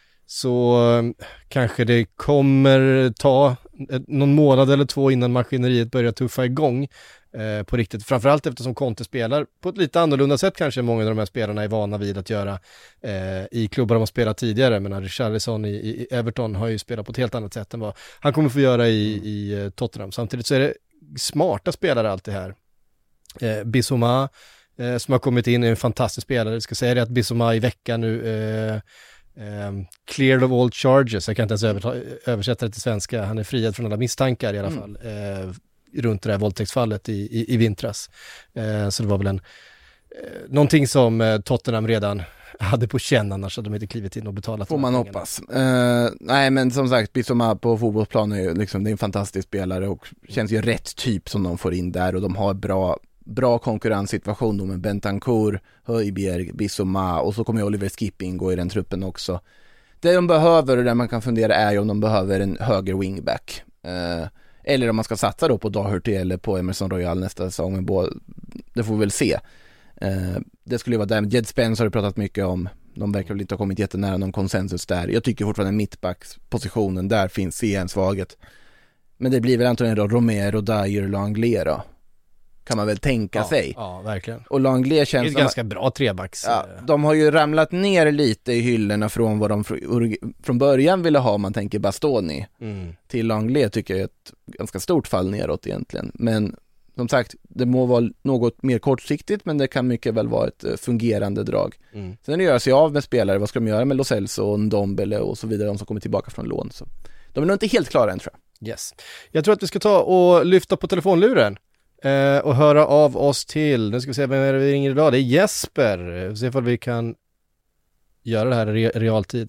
så um, kanske det kommer ta ett, någon månad eller två innan maskineriet börjar tuffa igång uh, på riktigt. Framförallt eftersom Conte spelar på ett lite annorlunda sätt kanske många av de här spelarna är vana vid att göra uh, i klubbar de har spelat tidigare. Men Richarlison i, i Everton har ju spelat på ett helt annat sätt än vad han kommer få göra i, i uh, Tottenham. Samtidigt så är det smarta spelare allt det här. Uh, Bissouma uh, som har kommit in är en fantastisk spelare. Jag ska säga det att Bissouma i veckan nu uh, Um, cleared of all charges, jag kan inte ens överta- översätta det till svenska, han är friad från alla misstankar i alla mm. fall uh, runt det här våldtäktsfallet i, i, i vintras uh, så det var väl en uh, någonting som uh, Tottenham redan hade på känn, annars hade de inte klivit in och betalat. Får man hoppas. Uh, nej men som sagt, Bissouma på fotbollsplanen är ju liksom, det är en fantastisk spelare och känns ju rätt typ som de får in där, och de har bra bra konkurrenssituation då med Bentancur, Højbjerg, Bissouma, och så kommer Oliver Skipping gå i den truppen också. Det de behöver och där man kan fundera är ju om de behöver en höger wingback. Eh, eller om man ska satsa då på Doherty eller på Emerson Royal nästa säsong. Men både, det får vi väl se. Eh, det skulle ju vara där. Jed Spence har du pratat mycket om. De verkar väl inte ha kommit jättenära någon konsensus där. Jag tycker fortfarande mittbackspositionen där finns i en svaghet. Men det blir väl antagligen då Romero, Dyer, Langley då. Kan man väl tänka ja, sig. Ja, verkligen. Och Langley känns... Det är ett ganska bra trebacks. Ja, de har ju ramlat ner lite i hyllorna från vad de fr- från början ville ha, om man tänker Bastoni. Mm. Till Langley tycker jag är ett ganska stort fall neråt egentligen. Men som sagt, det må vara något mer kortsiktigt, men det kan mycket väl vara ett fungerande drag. Mm. Sen gör sig av med spelare, vad ska de göra med Lo Celso och Ndombele och så vidare, de som kommer tillbaka från lån. Så de är nog inte helt klara än, tror jag. Yes. Jag tror att vi ska ta och lyfta på telefonluren. Eh, och höra av oss till, nu ska vi se vem är det vi ringer idag, det är Jesper, vi får se om vi kan göra det här i re- realtid.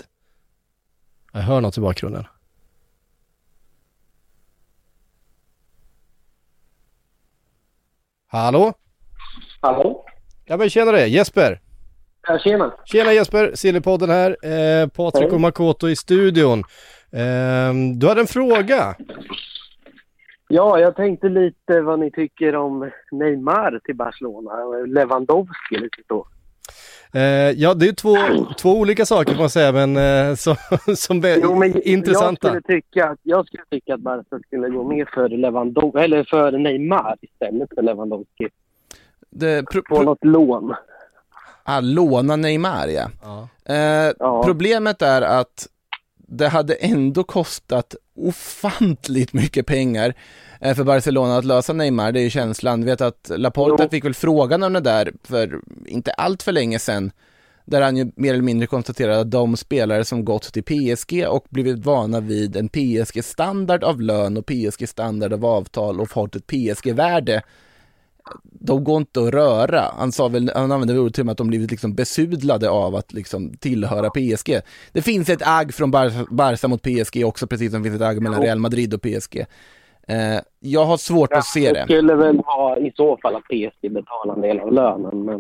Jag hör något i bakgrunden. Hallå? Hallå? Ja men tjena det, Jesper. Ja, tjena. Tjena Jesper, Sillypodden här, eh, Patrik Hej. Och Makoto i studion. Eh, du hade en fråga. Ja, jag tänkte lite vad ni tycker om Neymar till Barcelona, Lewandowski lite så. Eh, ja, det är två, två olika saker får man säga, men eh, så, som är jo, men intressanta. Jag skulle, tycka att, jag skulle tycka att Barca skulle gå med för Lewandowski, eller för Neymar istället för Lewandowski. Det pro- på något lån. Ah, låna Neymar, ja. ja. Eh, ja. Problemet är att det hade ändå kostat ofantligt mycket pengar för Barcelona att lösa Neymar, det är ju känslan. Vet att Laporta jo. fick väl frågan om det där för inte allt för länge sedan, där han ju mer eller mindre konstaterade att de spelare som gått till P S G och blivit vana vid en P S G-standard av lön och P S G-standard av avtal och fått ett P S G-värde, de går inte att röra. Han sa väl, han använde ordet till att de blivit liksom besudlade av att liksom tillhöra P S G. Det finns ett agg från Bar- Barca mot P S G också, precis som det finns ett agg mellan Real Madrid och P S G. Eh, jag har svårt ja, att se det. Det skulle väl vara i så fall att P S G betalar en del av lönen, men...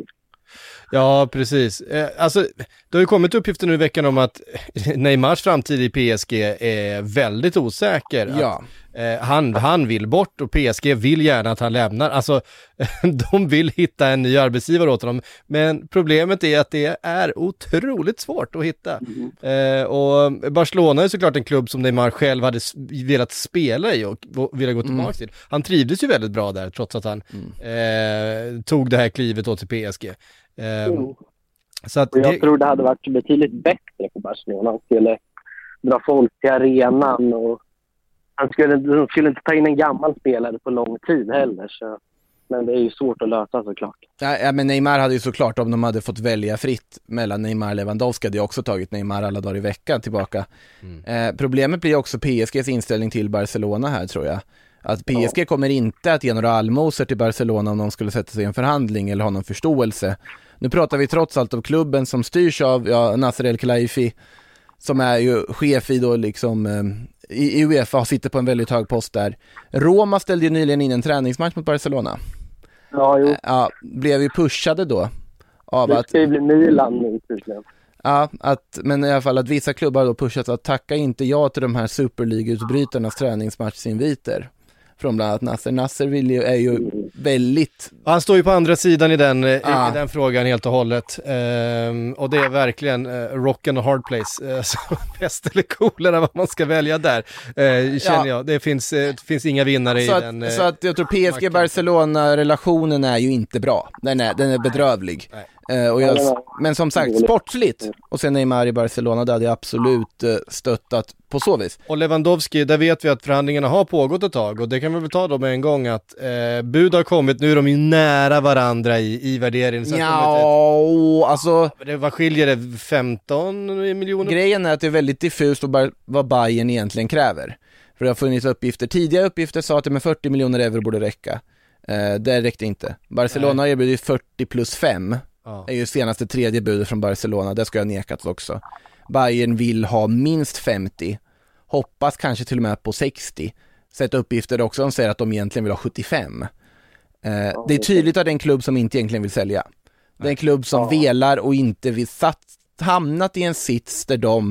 Ja, precis. Eh, alltså, det har ju kommit uppgifter nu i veckan om att Neymars framtid i P S G är väldigt osäker. Ja. Att, eh, han, han vill bort och P S G vill gärna att han lämnar. Alltså, de vill hitta en ny arbetsgivare åt honom. Men problemet är att det är otroligt svårt att hitta. Mm. Eh, och Barcelona är såklart en klubb som Neymar själv hade velat spela i och, och ville gå tillbaka mm. till. Han trivdes ju väldigt bra där, trots att han mm. eh, tog det här klivet åt till P S G. Mm. Så att jag det... tror det hade varit betydligt bättre för Barcelona. Han skulle dra folk till arenan och han skulle, de skulle inte ta in en gammal spelare på lång tid heller. Så... Men det är ju svårt att lösa såklart. Ja, men Neymar hade ju såklart, om de hade fått välja fritt mellan Neymar och Lewandowski, hade jag också tagit Neymar alla dagar i veckan tillbaka. Mm. Eh, problemet blir också P S Gs inställning till Barcelona här, tror jag. Att P S G ja. kommer inte att ge några allmosor till Barcelona om de skulle sätta sig i en förhandling eller ha någon förståelse. Nu pratar vi trots allt om klubben som styrs av ja, Nasser El-Khelaifi, som är ju chef i då liksom eh, i UEFA, sitter på en väldigt hög post där. Roma ställde ju nyligen in en träningsmatch mot Barcelona. Ja, jo. Ja, blev ju pushade då av det att... ska ju bli Milan nu tydligen. Ja, att, men i alla fall att vissa klubbar då pushat att tacka inte ja till de här Superliga-utbrytarnas träningsmatchsinviter. Från bland annat Nasser. Nasser vill ju, är ju väldigt... Han står ju på andra sidan i den, i, ah. i den frågan helt och hållet. Ehm, och det är verkligen uh, rock and a hard place. Uh, så bäst eller coolare vad man ska välja där. Uh, känner ja. jag. Det finns, uh, det finns inga vinnare så i att, den. Uh, så att jag tror P S G-Barcelona-relationen är ju inte bra. Den är, den är bedrövlig. Nej. Uh, och jag, men som sagt, sportsligt. Och sen Neymar i Barcelona, där hade jag absolut uh, stöttat på så vis. Och Lewandowski, där vet vi att förhandlingarna har pågått ett tag. Och det kan vi väl ta då med en gång att eh, bud har kommit. Nu är de ju nära varandra i, i värderingen. Ja, alltså... Det, vad skiljer det? femton miljoner? Grejen är att det är väldigt diffust vad Bayern egentligen kräver. För det har funnits uppgifter. Tidiga uppgifter sa att det med fyrtio miljoner euro borde räcka. Eh, det räckte inte. Barcelona har erbjudit fyrtio plus fem. Ja. Är ju senaste tredje budet från Barcelona. Det ska jag nekats också. Bayern vill ha minst femtio. Hoppas kanske till och med på sextio. Sett uppgifter också som säger att de egentligen vill ha sjuttiofem. Eh, det är tydligt att det är en klubb som inte egentligen vill sälja. Det är en klubb som ja. velar och inte vill satt, hamnat i en sits där de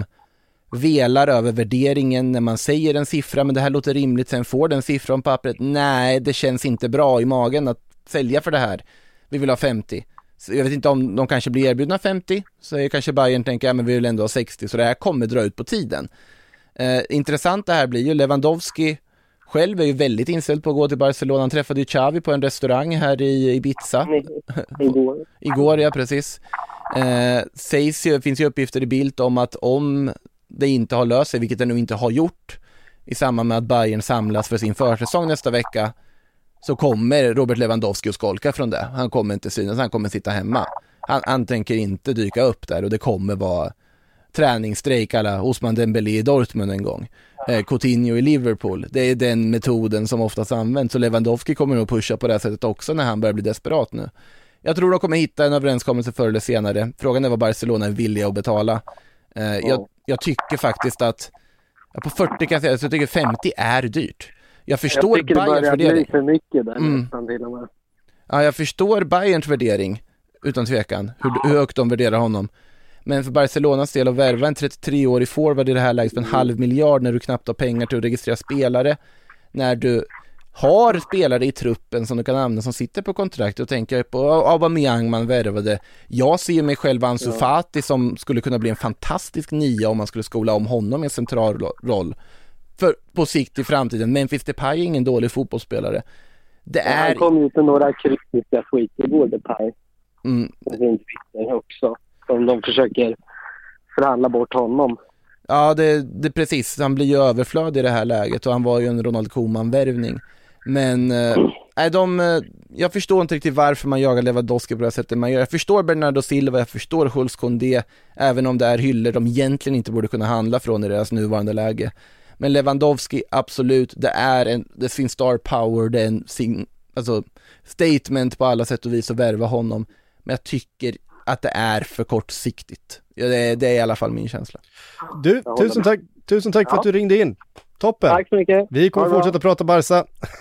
velar över värderingen när man säger en siffra, men det här låter rimligt, sen får den siffran på pappret. Nej, det känns inte bra i magen att sälja för det här. Vi vill ha femtio. Så jag vet inte om de kanske blir erbjudna femtio, så är kanske Bayern tänker, ja, men vi vill ändå ha sextio, så det här kommer dra ut på tiden. Eh, intressant det här blir ju, Lewandowski själv är ju väldigt inställd på att gå till Barcelona. Han träffade ju Xavi på en restaurang här i Ibiza. Igår. Igår, ja, precis. Eh, sägs ju, finns ju uppgifter i Bild om att om det inte har löst sig, vilket det nu inte har gjort, i samband med att Bayern samlas för sin försäsong nästa vecka, så kommer Robert Lewandowski att skolka från det. Han kommer inte synas, han kommer sitta hemma. Han, han tänker inte dyka upp där, och det kommer vara träningsstrejk alla Ousmane Dembélé i Dortmund en gång. Eh, Coutinho i Liverpool. Det är den metoden som oftast används, så Lewandowski kommer nog pusha på det här sättet också när han börjar bli desperat nu. Jag tror de kommer hitta en överenskommelse förr eller senare. Frågan är vad Barcelona är villiga att betala. Eh, jag, jag tycker faktiskt att ja, på fyrtio kan jag säga, så jag tycker femtio är dyrt. Jag förstår jag Bayerns det värdering. Bli för mycket där mm. nästan till och med. Ja, jag förstår Bayerns värdering utan tvekan, hur, hur högt de värderar honom. Men för Barcelonas del att värva en trettiotre-årig forward i det här läget för en halv miljard när du knappt har pengar till att registrera spelare, när du har spelare i truppen som du kan använda som sitter på kontrakt, och tänker på Aubameyang man värvade. Jag ser mig själv Ansu Fati som skulle kunna bli en fantastisk nia om man skulle skola om honom i en central roll för på sikt i framtiden. Memphis Depay är ingen dålig fotbollsspelare. Det är... Han kom ju till några kritiska skit i både Depay. Mm. Det finns Twitter också. Om de försöker förhandla bort honom. Ja, det, det precis. Han blir ju överflöd i det här läget, och han var ju en Ronald Koeman-värvning. Men äh, de, jag förstår inte riktigt varför man jagar Lewandowski på det här sättet man gör. Jag förstår Bernardo Silva, jag förstår Jules Koundé, även om det är hyllor de egentligen inte borde kunna handla från i deras nuvarande läge. Men Lewandowski, absolut, det är en, det finns star power, det är en sin, alltså, statement på alla sätt och vis att värva honom. Men jag tycker att det är för kortsiktigt. Ja, det, är, det är i alla fall min känsla. Du, tusen tack, tusen tack för ja. att du ringde in. Toppen. Tack så mycket. Vi kommer fortsätta prata Barca.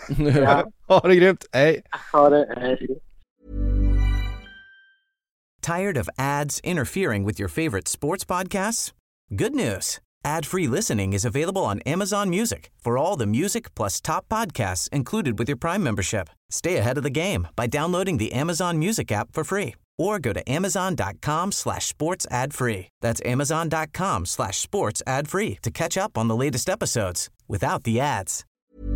Ja. Ha det grymt. Hej. Ha det. Hej. Tired of ads interfering with your favorite sports podcasts? Good news. Ad-free listening is available on Amazon Music for all the music plus top podcasts included with your Prime membership. Stay ahead of the game by downloading the Amazon Music app for free or go to amazon.com slash sports ad free. That's amazon.com slash sports ad free to catch up on the latest episodes without the ads.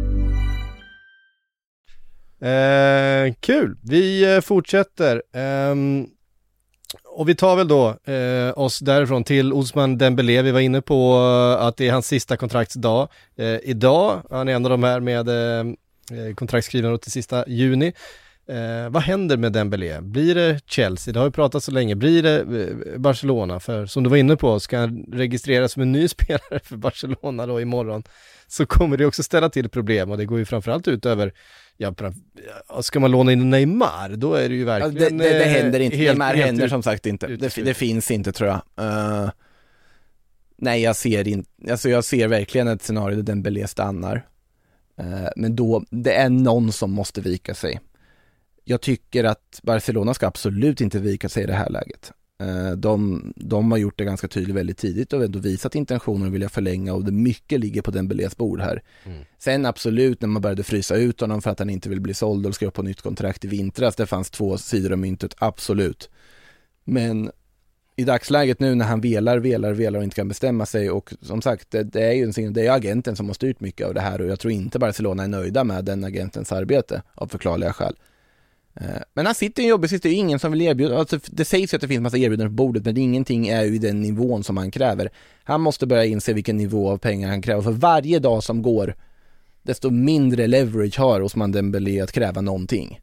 Eh, kul. Vi eh, fortsätter. Um... Och vi tar väl då eh, oss därifrån till Ousmane Dembélé. Vi var inne på uh, att det är hans sista kontraktsdag. Eh, idag, han är en av de här med eh, kontraktsskrivna till sista juni. Eh, vad händer med Dembélé? Blir det Chelsea? Det har ju pratat så länge. Blir det eh, Barcelona? För som du var inne på, ska han registreras som en ny spelare för Barcelona då imorgon, så kommer det också ställa till problem. Och det går ju framförallt ut över, ja, ska man låna in Neymar, då är det ju verkligen... Ja, det, det, det händer inte. Helt, Neymar helt händer ut, som sagt inte. Det, det finns inte, tror jag. Uh, nej, jag ser inte... Alltså jag ser verkligen ett scenario där Dembélé stannar. Uh, men då, det är någon som måste vika sig. jag tycker att Barcelona ska absolut inte vika sig i det här läget. De, de har gjort det ganska tydligt väldigt tidigt och ändå visat intentioner att vilja förlänga, och det mycket ligger på Dembélés bord här. Mm. Sen absolut, när man började frysa ut honom för att han inte vill bli såld och skriva på nytt kontrakt i vintras, det fanns två sidor av myntet, absolut. Men i dagsläget nu när han velar, velar, velar och inte kan bestämma sig, och som sagt, det, det är ju en, det är agenten som har styrt mycket av det här, och jag tror inte Barcelona är nöjda med den agentens arbete av förklarliga skäl. Men han sitter i en jobbig, det är ingen som vill erbjuda, alltså det sägs ju att det finns massa erbjudanden på bordet, men ingenting är ju i den nivån som han kräver. Han måste börja inse vilken nivå av pengar han kräver, för varje dag som går desto mindre leverage har Ousmane Dembélé att kräva någonting.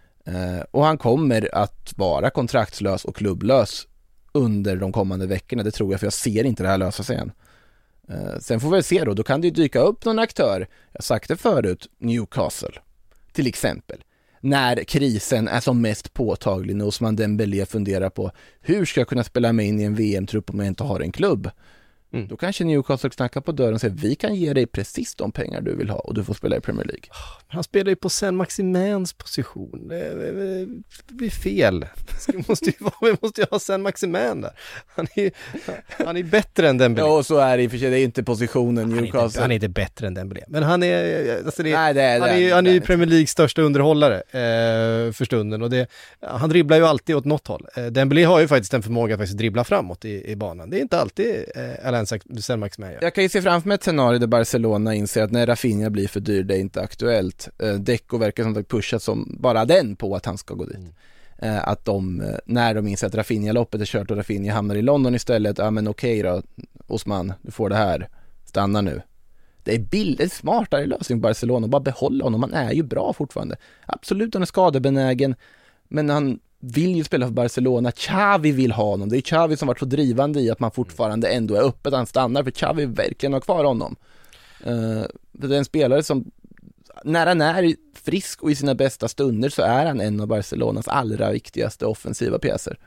Och han kommer att vara kontraktslös och klubblös under de kommande veckorna, det tror jag, för jag ser inte det här lösa sig än. Sen får vi se då, då kan det ju dyka upp någon aktör, jag har sagt det förut, Newcastle till exempel. När krisen är som mest påtaglig, när Ousmane Dembélé funderar på hur ska jag kunna spela mig in i en V M-trupp om jag inte har en klubb. Mm. Då kanske Newcastle knackar på dörren och säger vi kan ge dig precis de pengar du vill ha och du får spela i Premier League. Han spelar ju på Saint-Maximéns position. Det blir fel. Vi måste ju, vi måste ju ha Saint-Maximin där. Han är, han är bättre än Dembélé. Ja, och så är det i och för sig. Det är inte positionen Newcastle. Han är inte, han är inte bättre än Dembélé. Men han är, alltså det, Nej, det är han, är, han är ju Premier Leagues största underhållare eh, för stunden. Och det, han dribblar ju alltid åt något håll. Eh, Dembélé har ju faktiskt en förmåga att faktiskt dribbla framåt i, i banan. Det är inte alltid eh, Alain Saint-Maximin. Jag kan ju se framför mig ett scenario där Barcelona inser att när Rafinha blir för dyr, det är inte aktuellt. Deco verkar som att pushat som bara den på att han ska gå dit. Mm. Att de, när de inser att Rafinha-loppet är kört och Rafinha hamnar i London istället, ja men okej då, Osman, du får det här, stanna nu. Det är billigt, smartare lösning på Barcelona och bara behålla honom, han är ju bra fortfarande. Absolut, han är skadebenägen, men han vill ju spela för Barcelona. Xavi vill ha honom, det är Xavi som varit så drivande i att man fortfarande ändå är öppet, han stannar, för Xavi verkligen har kvar honom. Uh, det är en spelare som när han är frisk och i sina bästa stunder så är han en av Barcelonas allra viktigaste offensiva pjäser.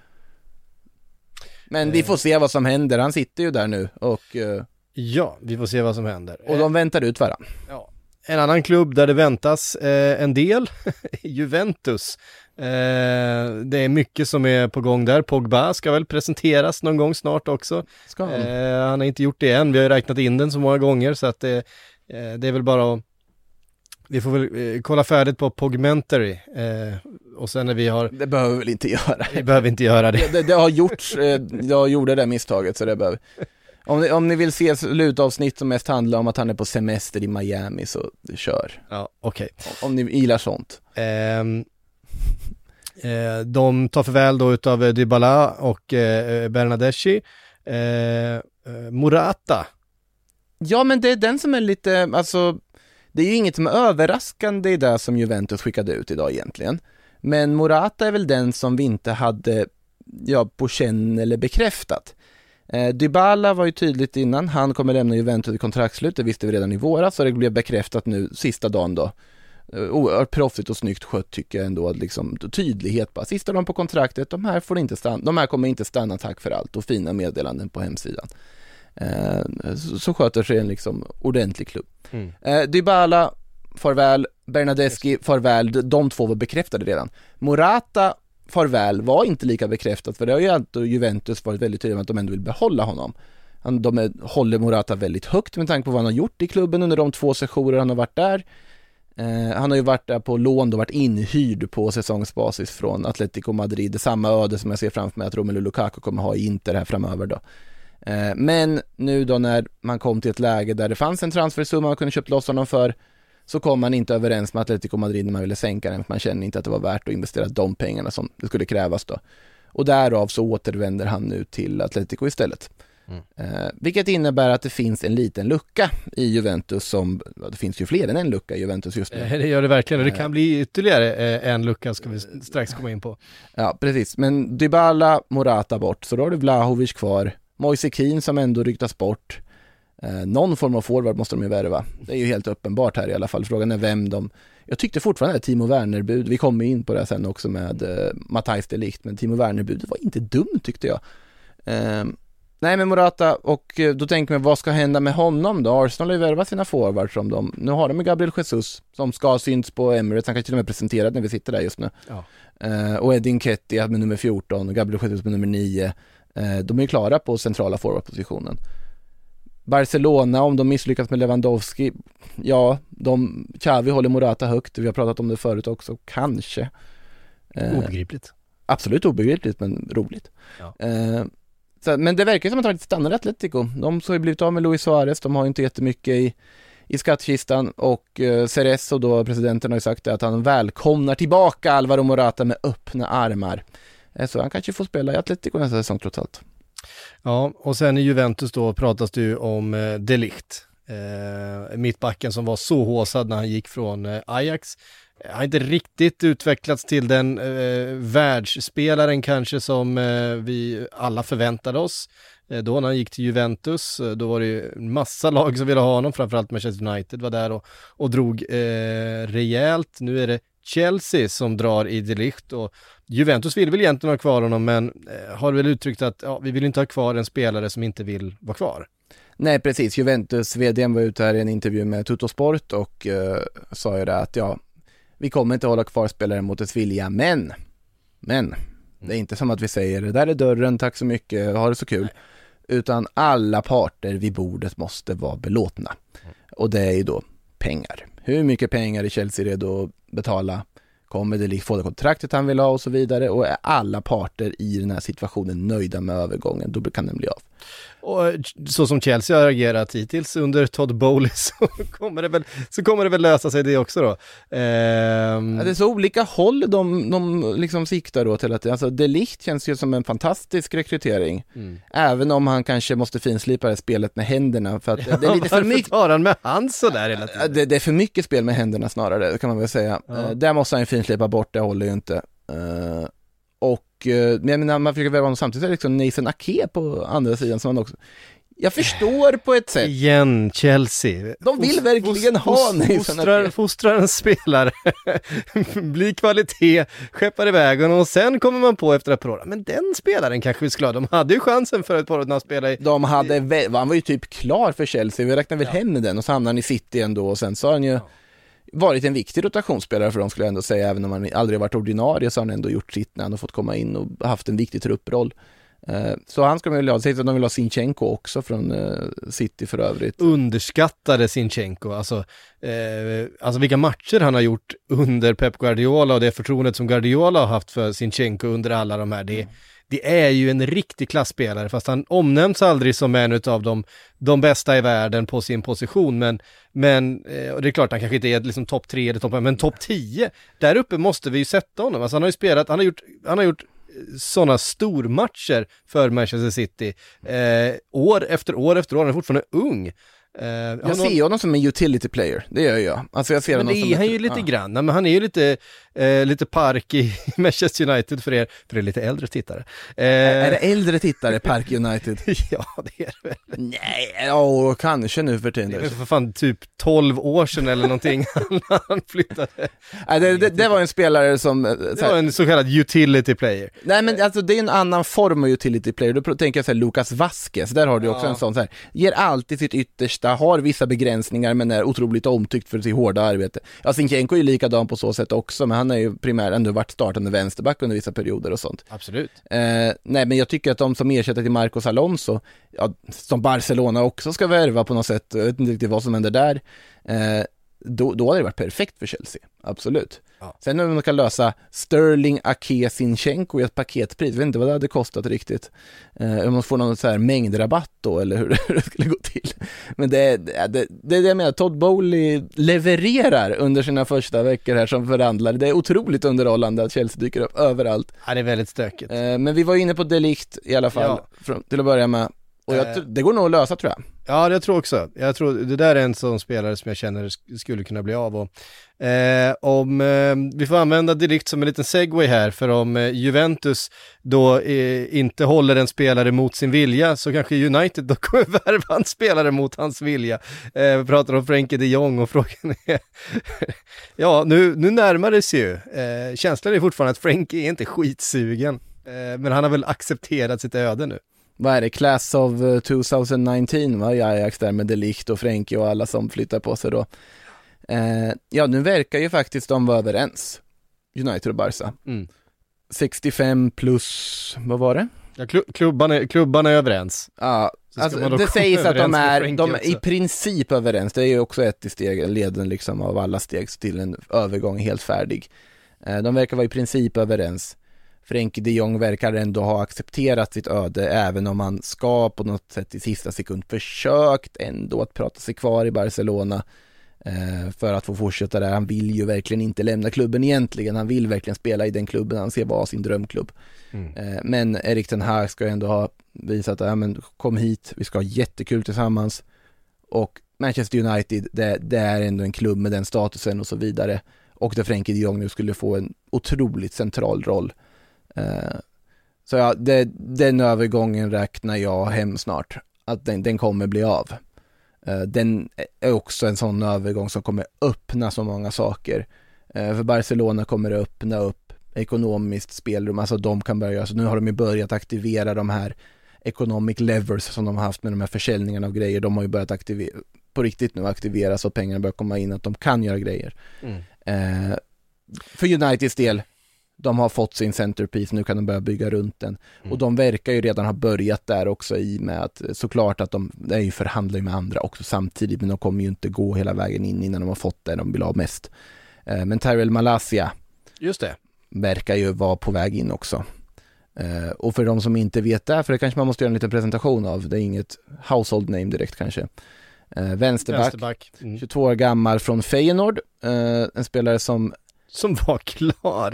Men eh. vi får se vad som händer. Han sitter ju där nu och uh, ja, vi får se vad som händer. Och de väntar ut varandra. Ja. En annan klubb där det väntas eh, en del, Juventus. Eh, det är mycket som är på gång där. Pogba ska väl presenteras någon gång snart också. Ska han? Eh, han har inte gjort det än. Vi har ju räknat in den så många gånger så att det, eh, det är väl bara att vi får väl eh, kolla färdigt på Pogmentary eh, och sen när vi har... Det behöver vi väl inte göra. Vi behöver inte göra det. Det, det, det har gjorts, eh, jag gjorde det misstaget så det behöver... Om ni, om ni vill se slutavsnitt som mest handlar om att han är på semester i Miami så kör. Ja, okej. Okay. Om ni gillar sånt. Um, eh, de tar förväl då utav Dybala och eh, Bernadeschi. Eh, eh, Morata. Ja, men det är den som är lite, alltså det är ju inget som är överraskande i det som Juventus skickade ut idag egentligen. Men Morata är väl den som vi inte hade ja, på känn eller bekräftat. Eh, Dybala var ju tydligt innan, han kommer lämna Juventus i kontraktslut, det visste vi redan i våras så det blev bekräftat nu sista dagen då. Eh, oerhört proffsigt och snyggt skött tycker jag ändå, liksom tydlighet bara. Sista dagen på kontraktet, de här får inte stanna, de här kommer inte stanna, tack för allt, och fina meddelanden på hemsidan. Eh, så, så sköter sig en liksom ordentlig klubb. Mm. Eh, Dybala, farväl, Bernadeschi, farväl, de två var bekräftade redan. Morata, farväl, var inte lika bekräftat, för det har ju alltid Juventus varit väldigt tydligt att de ändå vill behålla honom. Han, de är, håller Morata väldigt högt med tanke på vad han har gjort i klubben under de två sessioner han har varit där. Eh, han har ju varit där på lån och varit inhyrd på säsongsbasis från Atletico Madrid. Samma öde som jag ser framför mig att Romelu Lukaku kommer ha i Inter här framöver då. Eh, men nu då när man kom till ett läge där det fanns en transfersumma man kunde köpt loss honom för, så kom man inte överens med Atletico Madrid när man ville sänka den, för man kände inte att det var värt att investera de pengarna som det skulle krävas då. Och därav så återvänder han nu till Atletico istället. Mm. Eh, vilket innebär att det finns en liten lucka i Juventus som, det finns ju fler än en lucka i Juventus just nu. Eh, det gör det verkligen, och det kan bli ytterligare eh, en lucka ska vi strax komma in på. Ja, precis. Men Dybala, Morata bort, så då har du Vlahovic kvar, Moise Kean som ändå ryktas bort. Eh, någon form av forward måste de ju värva. Det är ju helt uppenbart här i alla fall. Frågan är vem de... Jag tyckte fortfarande att Timo Werner-bud, vi kommer in på det sen också med eh, Matthijs de Ligt, men Timo Werner-bud var inte dum tyckte jag. Eh, Nej, men Morata, och då tänker man, vad ska hända med honom då? Arsenal har ju värvat sina forwards som de. Nu har de med Gabriel Jesus som ska syns på Emirates. Han kan till och med presenterad när vi sitter där just nu. Ja. Uh, och Edin Ketty med nummer fjorton och Gabriel Jesus med nummer nio. Uh, de är ju klara på centrala forwardpositionen. Barcelona, om de misslyckas med Lewandowski, ja, de, Xavi håller Morata högt. Vi har pratat om det förut också, kanske. Uh, Obegripligt. Absolut obegripligt, men roligt. Ja. Uh, Så, men det verkar som att de inte stannar Atletico. De har ju blivit av med Luis Suarez. De har ju inte jättemycket i, i skattkistan. Och eh, Cerezo, då presidenten, har ju sagt att han välkomnar tillbaka Alvaro Morata med öppna armar. Eh, så han kanske får spela i Atletico nästa säsong trots allt. Ja, och sen i Juventus då pratas det ju om eh, De Ligt. Eh, mittbacken som var så håsad när han gick från eh, Ajax. Han har inte riktigt utvecklats till den eh, världsspelaren kanske som eh, vi alla förväntade oss. Eh, då när han gick till Juventus, eh, då var det ju en massa lag som ville ha honom, framförallt Manchester United var där och, och drog eh, rejält. Nu är det Chelsea som drar i De Ligt, och Juventus vill väl egentligen ha kvar honom, men eh, har väl uttryckt att ja, vi vill inte ha kvar en spelare som inte vill vara kvar. Nej, precis. Juventus vdn var ute här i en intervju med Tuttosport och eh, sa ju det att ja, vi kommer inte hålla kvar spelare mot ett vilja, men men det är inte som att vi säger det där är dörren, tack så mycket, ha det så kul. Utan alla parter vid bordet måste vara belåtna. Och det är ju då pengar. Hur mycket pengar är Chelsea redo att betala? Kommer det få det kontraktet han vill ha och så vidare? Och är alla parter i den här situationen nöjda med övergången, då kan den bli av. Och så som Chelsea har agerat hittills under Todd Bowley så kommer det väl, så kommer det väl lösa sig det också då. Ehm... Ja, det är så olika håll de, de liksom siktar då till att, alltså De Ligt känns ju som en fantastisk rekrytering. Mm. Även om han kanske måste finslipa det spelet med händerna för att ja, det är lite för mycket. Tar han med hand så där hela tiden? Det, det är för mycket spel med händerna snarare, kan man väl säga. Ja. Uh, där måste han ju finslipa bort, det håller ju inte. Uh, och men jag menar, man försöker väl vara samtidigt liksom Nathan Ake på andra sidan som man också. Jag förstår på ett sätt. Igen, Chelsea. De vill verkligen Fos, ha Nathan fostrar, Ake. Fostrar en spelare. Blir kvalitet, skeppar iväg och sen kommer man på efter ett par år. Men den spelaren kanske vi skulle ha. De hade ju chansen för ett par år när han spelade i... De hade, vä- han var ju typ klar för Chelsea. Vi räknar väl ja. hem med den och så hamnade han i City ändå. Och sen så har han ju... Ja. varit en viktig rotationsspelare för dem, skulle jag ändå säga, även om han aldrig varit ordinarie så har han ändå gjort sitt när han har fått komma in och haft en viktig trupproll. Uh, så han ska man vilja ha, säg att de vill ha Zinchenko också från uh, City för övrigt. Underskattade Zinchenko, alltså, eh, alltså vilka matcher han har gjort under Pep Guardiola och det förtroendet som Guardiola har haft för Zinchenko under alla de här, det, mm. det är ju en riktig klassspelare, fast han omnämns aldrig som en av de, de bästa i världen på sin position, men, men eh, och det är klart han kanske inte är liksom topp tre eller topp, men topp tio, där uppe måste vi ju sätta honom, alltså han har ju spelat, han har gjort, han har gjort sådana stormatcher för Manchester City eh, år efter år efter år, han är fortfarande ung. Uh, jag honom... ser honom som en utility player, det gör jag. Alltså jag ser men honom det som är han ett... ju lite ja. grann, men han är ju lite, eh, lite park i Manchester United för er, för det är lite äldre tittare. Uh... Är det äldre tittare, Park United? Ja, det är det väl. Nej, ja, kanske nu för tiden. Det är för fan typ tolv år sedan eller någonting när han flyttade. Nej, det, det, det var en spelare som... Det var en så kallad utility player. Nej, men alltså det är en annan form av utility player. Då tänker jag så här, Lucas Vasquez, där har du också ja. en sån så här, ger alltid sitt yttersta, har vissa begränsningar men är otroligt omtyckt för sitt hårda arbete. Ja, Zinchenko är ju likadan på så sätt också, men han har ju primärt ändå varit startande vänsterback under vissa perioder och sånt. Absolut. Eh, nej, men jag tycker att de som ersätter till Marcos Alonso, ja, som Barcelona också ska värva på något sätt, jag vet inte riktigt vad som händer där, eh, då, då hade det varit perfekt för Chelsea. Absolut. Ja. Sen om man kan lösa Sterling, Ake, Zinchenko i ett paketpris, jag vet inte vad det hade kostat riktigt. Eh, om man får någon så här mängdrabatt då, eller hur det skulle gå till. Men det, det, det, det är det jag menar, Todd Bowley levererar under sina första veckor här som förhandlare. Det är otroligt underhållande att Chelsea dyker upp överallt. Ja, det är väldigt stökigt. Eh, men vi var inne på De Ligt i alla fall, ja. från, till att börja med. Och jag, det går nog att lösa, tror jag. Ja, det tror jag också. Jag tror det där är en sån spelare som jag känner skulle kunna bli av. Och, eh, om eh, vi får använda De Ligt som en liten segway här, för om eh, Juventus då eh, inte håller en spelare mot sin vilja, så kanske United då kommer värva en spelare mot hans vilja. Eh, vi pratar om Frenkie de Jong och frågan är ja, nu, nu närmar det sig ju. Eh, känslan är fortfarande att Frenkie är inte skitsugen. Eh, men han har väl accepterat sitt öde nu. vad är det, Class of tjugonitton va, i Ajax där med De Ligt och Frenkie och alla som flyttar på sig då. Eh, ja, nu verkar ju faktiskt de vara överens, United och Barca. Mm. sextiofem plus, vad var det? Ja, klubbarna, är, klubbarna är överens. Ja, alltså, det sägs att de är, de är i princip överens. Det är ju också ett i steg, leden liksom av alla steg till en övergång helt färdig. Eh, de verkar vara i princip överens. Frenkie de Jong verkar ändå ha accepterat sitt öde, även om han ska på något sätt i sista sekund försökt ändå att prata sig kvar i Barcelona eh, för att få fortsätta där. Han vill ju verkligen inte lämna klubben egentligen. Han vill verkligen spela i den klubben han ser vara sin drömklubb. Mm. Eh, men Erik ten Hag ska ändå ha visat att ja, men kom hit, vi ska ha jättekul tillsammans. Och Manchester United, det, det är ändå en klubb med den statusen och så vidare. Och där Frenkie de Jong nu skulle få en otroligt central roll. Uh, så ja, det, den övergången räknar jag hem snart, att den, den kommer bli av. Uh, den är också en sån övergång som kommer öppna så många saker. Uh, för Barcelona kommer det öppna upp ekonomiskt spelrum, alltså de kan börja, så nu har de ju börjat aktivera de här economic levers som de har haft med de här försäljningarna av grejer. De har ju börjat aktivera, på riktigt nu aktivera, så pengarna börjar komma in, att de kan göra grejer. Mm. Uh, för Uniteds del, de har fått sin centerpiece, nu kan de börja bygga runt den. Mm. Och de verkar ju redan ha börjat där också, i med att såklart att de, det är ju förhandlar med andra också samtidigt, men de kommer ju inte gå hela vägen in innan de har fått det de vill ha mest. Eh, men Tyrell Malacia, just det, verkar ju vara på väg in också. Eh, och för de som inte vet det, för det kanske man måste göra en liten presentation av, det är inget household name direkt kanske. Eh, vänsterback, Vänsterback. Mm. tjugotvå år gammal från Feyenoord, eh, en spelare som Som var klar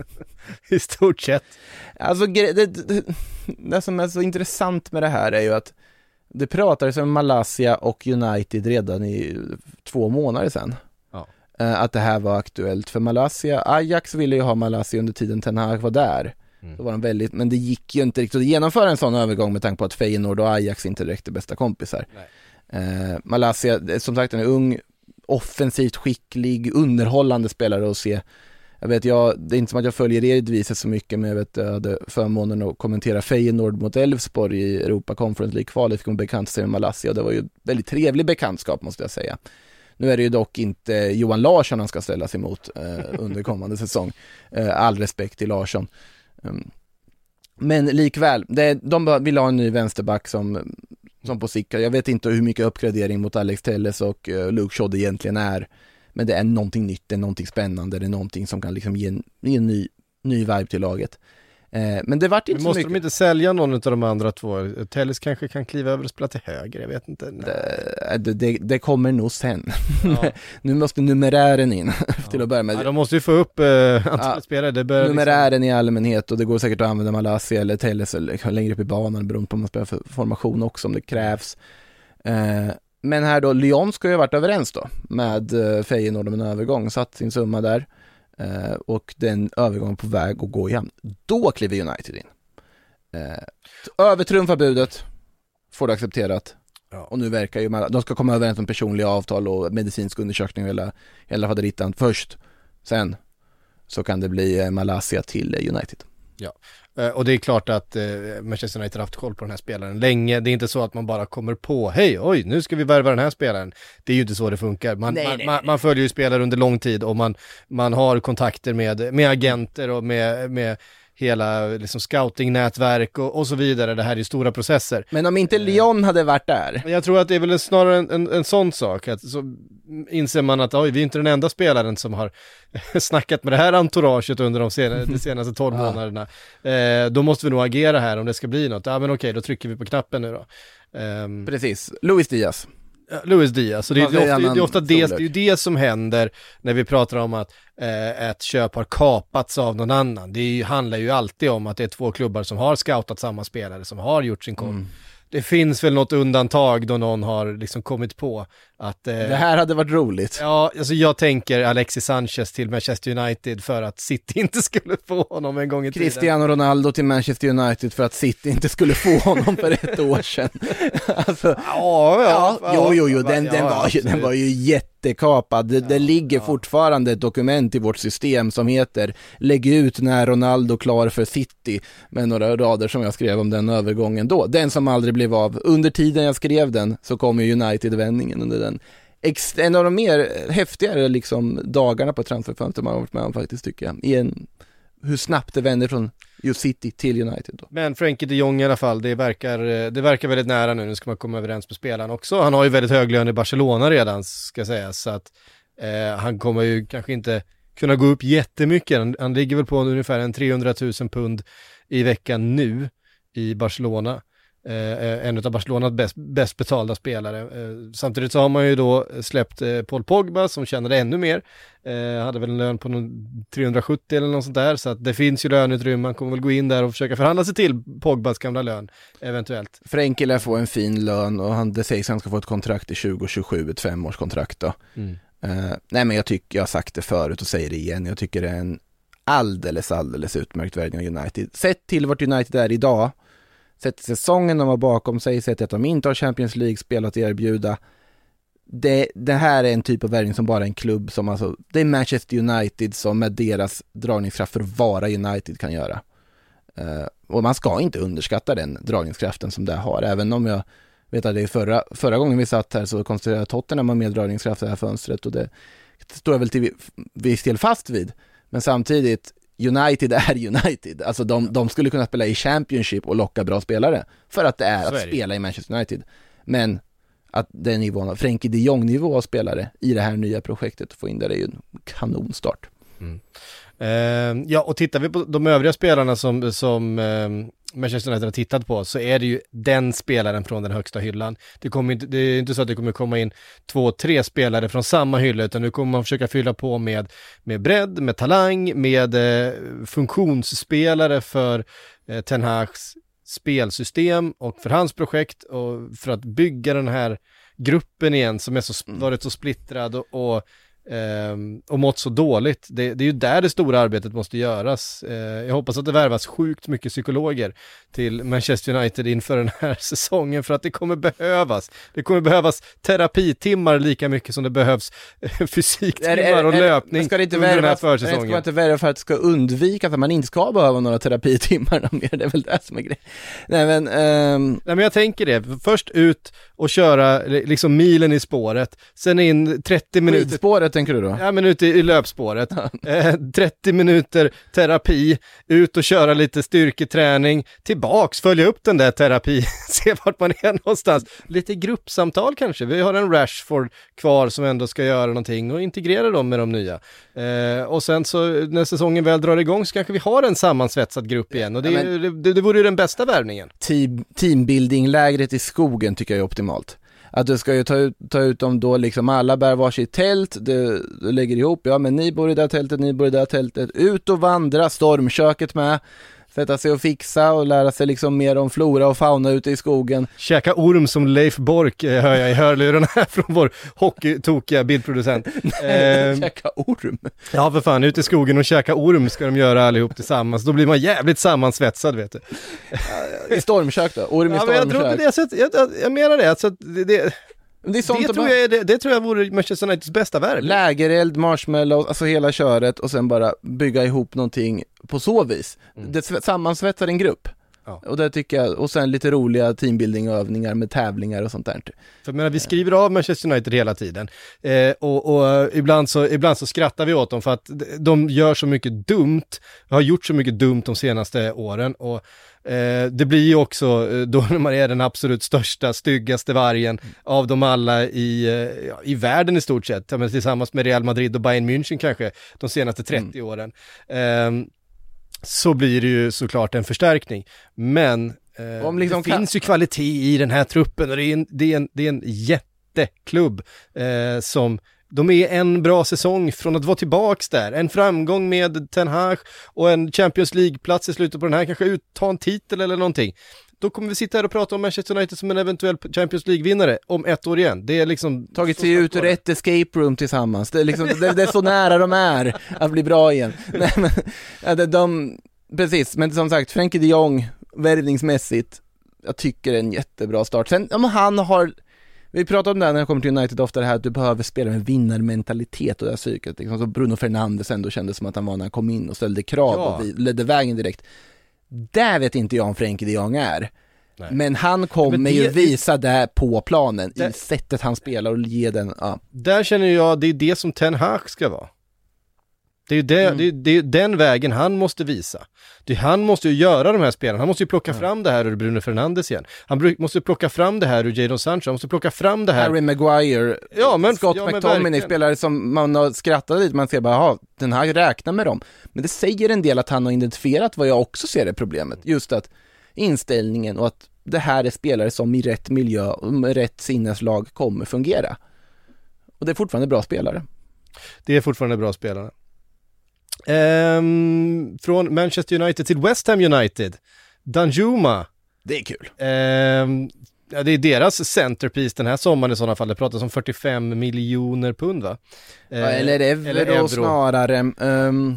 i stort sett. Alltså det, det, det som är så intressant med det här är ju att det pratades om Malacia och United redan i två månader sedan. Ja. Att det här var aktuellt för Malacia. Ajax ville ju ha Malacia under tiden Ten Hag var där. Mm. Då var de väldigt, men det gick ju inte riktigt att genomföra en sån övergång med tanke på att Feyenoord och Ajax inte direkt är bästa kompisar. Eh, Malacia, som sagt, en ung, offensivt skicklig, underhållande spelare att se. Jag vet, jag, det är inte som att jag följer Eredivisie så mycket, men jag vet, jag hade förmånen att kommentera Feyenoord mot Elfsborg i Europa Conference League-kvalet, fick man bekant sig med Malacia, och det var ju väldigt trevlig bekantskap måste jag säga. Nu är det ju dock inte Johan Larsson han ska ställas emot eh, under kommande säsong. Eh, all respekt till Larsson. Um, men likväl, det, de vill ha en ny vänsterback som som på sikt. Jag vet inte hur mycket uppgradering mot Alex Telles och uh, Luke Shaw det egentligen är. Men det är någonting nytt, det är någonting spännande, det är någonting som kan liksom ge en, ge en ny, ny vibe till laget. Eh, men det vart inte så måste mycket. De inte sälja någon av de andra två? Telles kanske kan kliva över och spela till höger, jag vet inte. Det, det, det kommer nog sen. Ja. Nu måste numerären in till att börja med. Ja, de måste ju få upp eh, antalet ja, spelare. Det bör numerären liksom i allmänhet, och det går säkert att använda Malacia eller Telles eller längre upp i banan beroende på om man spelar för formation också om det krävs. Eh, men här då, Lyon ska ju ha varit överens då med eh, Feyenoord om en övergång, satt sin summa där. Uh, och den övergången på väg att gå igen. Då kliver United in. Uh, övertrumfa budet, får det accepterat. Ja. Och nu verkar ju de ska komma överens om personliga avtal och medicinsk undersökning och hela, hela faderittan först. Sen så kan det bli Malacia till United. Ja, och det är klart att eh, Manchester United har haft koll på den här spelaren länge. Det är inte så att man bara kommer på, hej, oj, nu ska vi värva den här spelaren. Det är ju inte så det funkar. Man, nej, man, nej, man, nej. man följer ju spelare under lång tid, och man, man har kontakter med, med agenter och med, med hela liksom scouting-nätverk och, och så vidare. Det här är ju stora processer. Men om inte Lyon hade varit där? Jag tror att det är väl snarare en, en, en sån sak. Att så inser man att oj, vi är inte den enda spelaren som har snackat med det här entouraget under de, sen, de senaste tolv ja. månaderna. Eh, då måste vi nog agera här om det ska bli något. Ja, men okej, då trycker vi på knappen nu då. Um, Precis. Luis Diaz. Luis Diaz, så det, ja, det, är ofta, det är ofta det, det, är ju det som händer när vi pratar om att eh, ett köp har kapats av någon annan. Det är ju, handlar ju alltid om att det är två klubbar som har scoutat samma spelare, som har gjort sin koll. Mm. det finns väl något undantag då någon har liksom kommit på att... Eh, det här hade varit roligt. Ja, alltså jag tänker Alexis Sanchez till Manchester United för att City inte skulle få honom en gång i tiden. Cristiano Ronaldo till Manchester United för att City inte skulle få honom för ett år sedan. Alltså, ja, ja, ja, jo, jo, jo, den, den, var, ju, den var ju jättekapad. Det, det ligger ja. fortfarande ett dokument i vårt system som heter lägg ut när Ronaldo klar för City, med några rader som jag skrev om den övergången då. Den som aldrig blev av. Under tiden jag skrev den så kom ju United-vändningen under den. Ex- en av de mer häftigare liksom, dagarna på transferfönstret man har varit med om faktiskt, tycker jag. I en, hur snabbt det vänder från just City till United då. Men Frenkie de Jong i alla fall, det verkar, det verkar väldigt nära nu. Nu ska man komma överens med spelaren också. Han har ju väldigt hög lön i Barcelona redan, ska sägas. Så att eh, han kommer ju kanske inte kunna gå upp jättemycket. Han, han ligger väl på ungefär en trehundratusen pund i veckan nu i Barcelona. Eh, en av Barcelonas bäst, bäst betalda spelare. Eh, samtidigt så har man ju då släppt eh, Paul Pogba som tjänade ännu mer. Eh, hade väl en lön på någon trehundrasjuttio eller något sånt där, så att det finns ju löneutrymme. Man kommer väl gå in där och försöka förhandla sig till Pogbas gamla lön eventuellt. Frenkie lär få en fin lön och han, det sägs att han ska få ett kontrakt i tjugo tjugosju, ett femårskontrakt då. Mm. Eh, nej men jag tycker, jag har sagt det förut och säger det igen, jag tycker det är en alldeles, alldeles utmärkt värvning av United. Sett till vart United är idag, sett säsongen de har bakom sig, sett att de inte har Champions League spelat att erbjuda. Det, det här är en typ av värvning som bara en klubb som alltså, det är Manchester United som med deras dragningskraft för att vara United kan göra. Uh, och man ska inte underskatta den dragningskraften som det har, även om jag vet att det är förra, förra gången vi satt här så konstaterade Tottenham har mer dragningskraft i det här fönstret och det står jag väl till viss del fast vid. Men samtidigt United är United. Alltså de, de skulle kunna spela i Championship och locka bra spelare för att det är att är det. spela i Manchester United. Men att den nivån av Frenkie de Jong nivå av spelare i det här nya projektet och få in där är ju en kanonstart. Mm. Uh, ja, och tittar vi på de övriga spelarna som, som uh, Manchester United har tittat på, så är det ju den spelaren från den högsta hyllan. Det, kommer inte, det är inte så att det kommer komma in två, tre spelare från samma hylla, utan nu kommer man försöka fylla på med, med bredd, med talang, med uh, funktionsspelare för uh, Ten Hags spelsystem och för hans projekt och för att bygga den här gruppen igen som är så, varit så splittrad och, och Um, och mått så dåligt. Det, det är ju där det stora arbetet måste göras. Uh, jag hoppas att det värvas sjukt mycket psykologer till Manchester United inför den här säsongen, för att det kommer behövas. Det kommer behövas terapitimmar lika mycket som det behövs fysiktimmar är, är, och löpning ska det inte under värva, den här försäsongen. Ska inte värva för att det ska undvika att man inte ska behöva några terapitimmar mer. Det är väl det som är grejen. Nej men, um... Nej, men jag tänker det. Först ut och köra liksom milen i spåret. Sen in trettio minuter. Skidspåret tänker du då? Ja, men ute i löpspåret. eh, trettio minuter terapi, ut och köra lite styrketräning, tillbaks, följa upp den där terapi, se vart man är någonstans. Lite gruppsamtal kanske. Vi har en Rashford kvar som ändå ska göra någonting och integrera dem med de nya. Eh, och sen så när säsongen väl drar igång så kanske vi har en sammansvetsad grupp igen och det, ja, men, det, det vore ju den bästa värvningen. Team, teambuilding-lägret i skogen tycker jag är optimalt. Att du ska ju ta ut, ta ut dem då liksom alla bär varsitt tält, du, du lägger ihop, ja men ni bor i det här tältet, ni bor i det här tältet, ut och vandra, stormköket med, sätta sig och fixa och lära sig liksom mer om flora och fauna ute i skogen. Käka orm som Leif Bork hör jag i hörlurarna här från vår hockeytokiga bildproducent. eh, käka orm? Ja för fan, ute i skogen och käka orm ska de göra allihop tillsammans. Då blir man jävligt sammansvetsad, vet du. I stormkök då? Orm i ja, stormkök? Men jag, tror det, så att, jag, jag, jag menar det, alltså, det, det Det, det, tror jag, det, det tror jag vore Manchester Uniteds bästa värld. Lägereld, marshmallow, alltså hela köret och sen bara bygga ihop någonting på så vis. Mm. Det sammansvetsar en grupp. Ja. Och det tycker jag, och sen lite roliga teambuilding-övningar med tävlingar och sånt där. För jag menar, vi skriver av Manchester United hela tiden. Eh, och och ibland, så, ibland så skrattar vi åt dem för att de gör så mycket dumt, har gjort så mycket dumt de senaste åren och Eh, det blir ju också då när man är den absolut största, styggaste vargen mm. av dem alla i, ja, i världen i stort sett, men tillsammans med Real Madrid och Bayern München kanske de senaste trettio mm. åren eh, så blir det ju såklart en förstärkning, men eh, Om liksom det kan... finns ju kvalitet i den här truppen och det är en, det är en, det är en jätteklubb eh, som de är en bra säsong från att vara tillbaks där. En framgång med Ten Hag och en Champions League-plats i slutet på den här. Kanske ut, ta en titel eller någonting. då kommer vi sitta här och prata om Manchester United som en eventuell Champions League-vinnare om ett år igen. Det är liksom... Tagit sig ut ur ett escape room tillsammans. Det är, liksom, det, det är så nära de är att bli bra igen. Nej, men, de, de, precis, men som sagt, Frenkie de Jong, värvningsmässigt, jag tycker det är en jättebra start. Sen om han har... Vi pratar om det här när jag kommer till United ofta, det här att du behöver spela med vinnarmentalitet och det här psyket. Liksom, så Bruno Fernandes ändå kände som att han var när han kom in och ställde krav ja. och ledde vägen direkt. Där vet inte jag om Frenkie de Jong är. Nej. Men han kommer men det, ju visa det på planen det, i sättet han spelar och ge den. Ja. Där känner jag, det är det som Ten Hag ska vara. Det är, det, mm. det, är, det är den vägen han måste visa. Det, han måste ju göra de här spelarna. Han måste ju plocka mm. fram det här ur Bruno Fernandes igen. Han br- måste plocka fram det här ur Jadon Sancho. Han måste plocka fram det här. Harry Maguire, ja, men, Scott ja, McTominay, spelare som man har skrattat lite. Man ser bara, ja, den här räknar med dem. Men det säger en del att han har identifierat vad jag också ser är problemet. Just att inställningen och att det här är spelare som i rätt miljö och med rätt sinneslag kommer fungera. Och det är fortfarande bra spelare. Det är fortfarande bra spelare. Um, från Manchester United till West Ham United, Danjuma. Det är kul. Um, ja, det är deras centerpiece den här sommaren i sådana fall. Det pratas om fyrtiofem miljoner pund, va? Ja, uh, eller euro, eller euro. snarare. Um,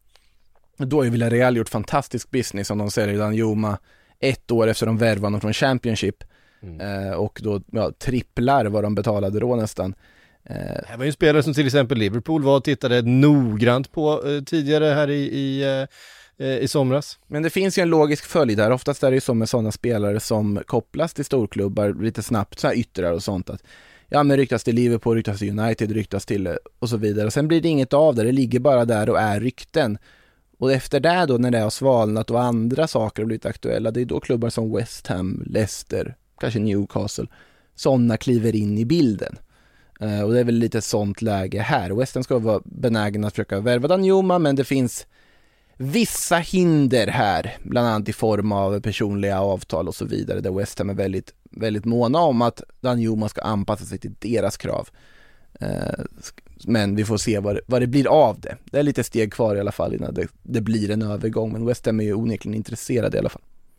då har ju Villarreal gjort fantastisk business om de säljer Danjuma ett år efter de värvade honom från Championship. Mm. Uh, och då ja, tripplar vad de betalade då nästan. Det här var ju en spelare som till exempel Liverpool var och tittade noggrant på eh, tidigare här i, i, eh, i somras. Men det finns ju en logisk följd där. Oftast är det ju så med sådana spelare som kopplas till storklubbar lite snabbt, så här yttrar och sånt. Att, ja, men ryktas till Liverpool, ryktas till United, ryktas till och så vidare. Och sen blir det inget av det. Det ligger bara där och är rykten. Och efter det då, när det har svalnat och andra saker har blivit aktuella, det är då klubbar som West Ham, Leicester, kanske Newcastle, sådana kliver in i bilden. Uh, och det är väl lite sånt läge här. West Ham ska vara benägen att försöka värva Danjuma, men det finns vissa hinder här, bland annat i form av personliga avtal och så vidare, där West Ham är väldigt, väldigt måna om att Danjuma ska anpassa sig till deras krav. Uh, men vi får se vad det, vad det blir av det. Det är lite steg kvar i alla fall innan det, det blir en övergång, men West Ham är ju onekligen intresserade i alla fall.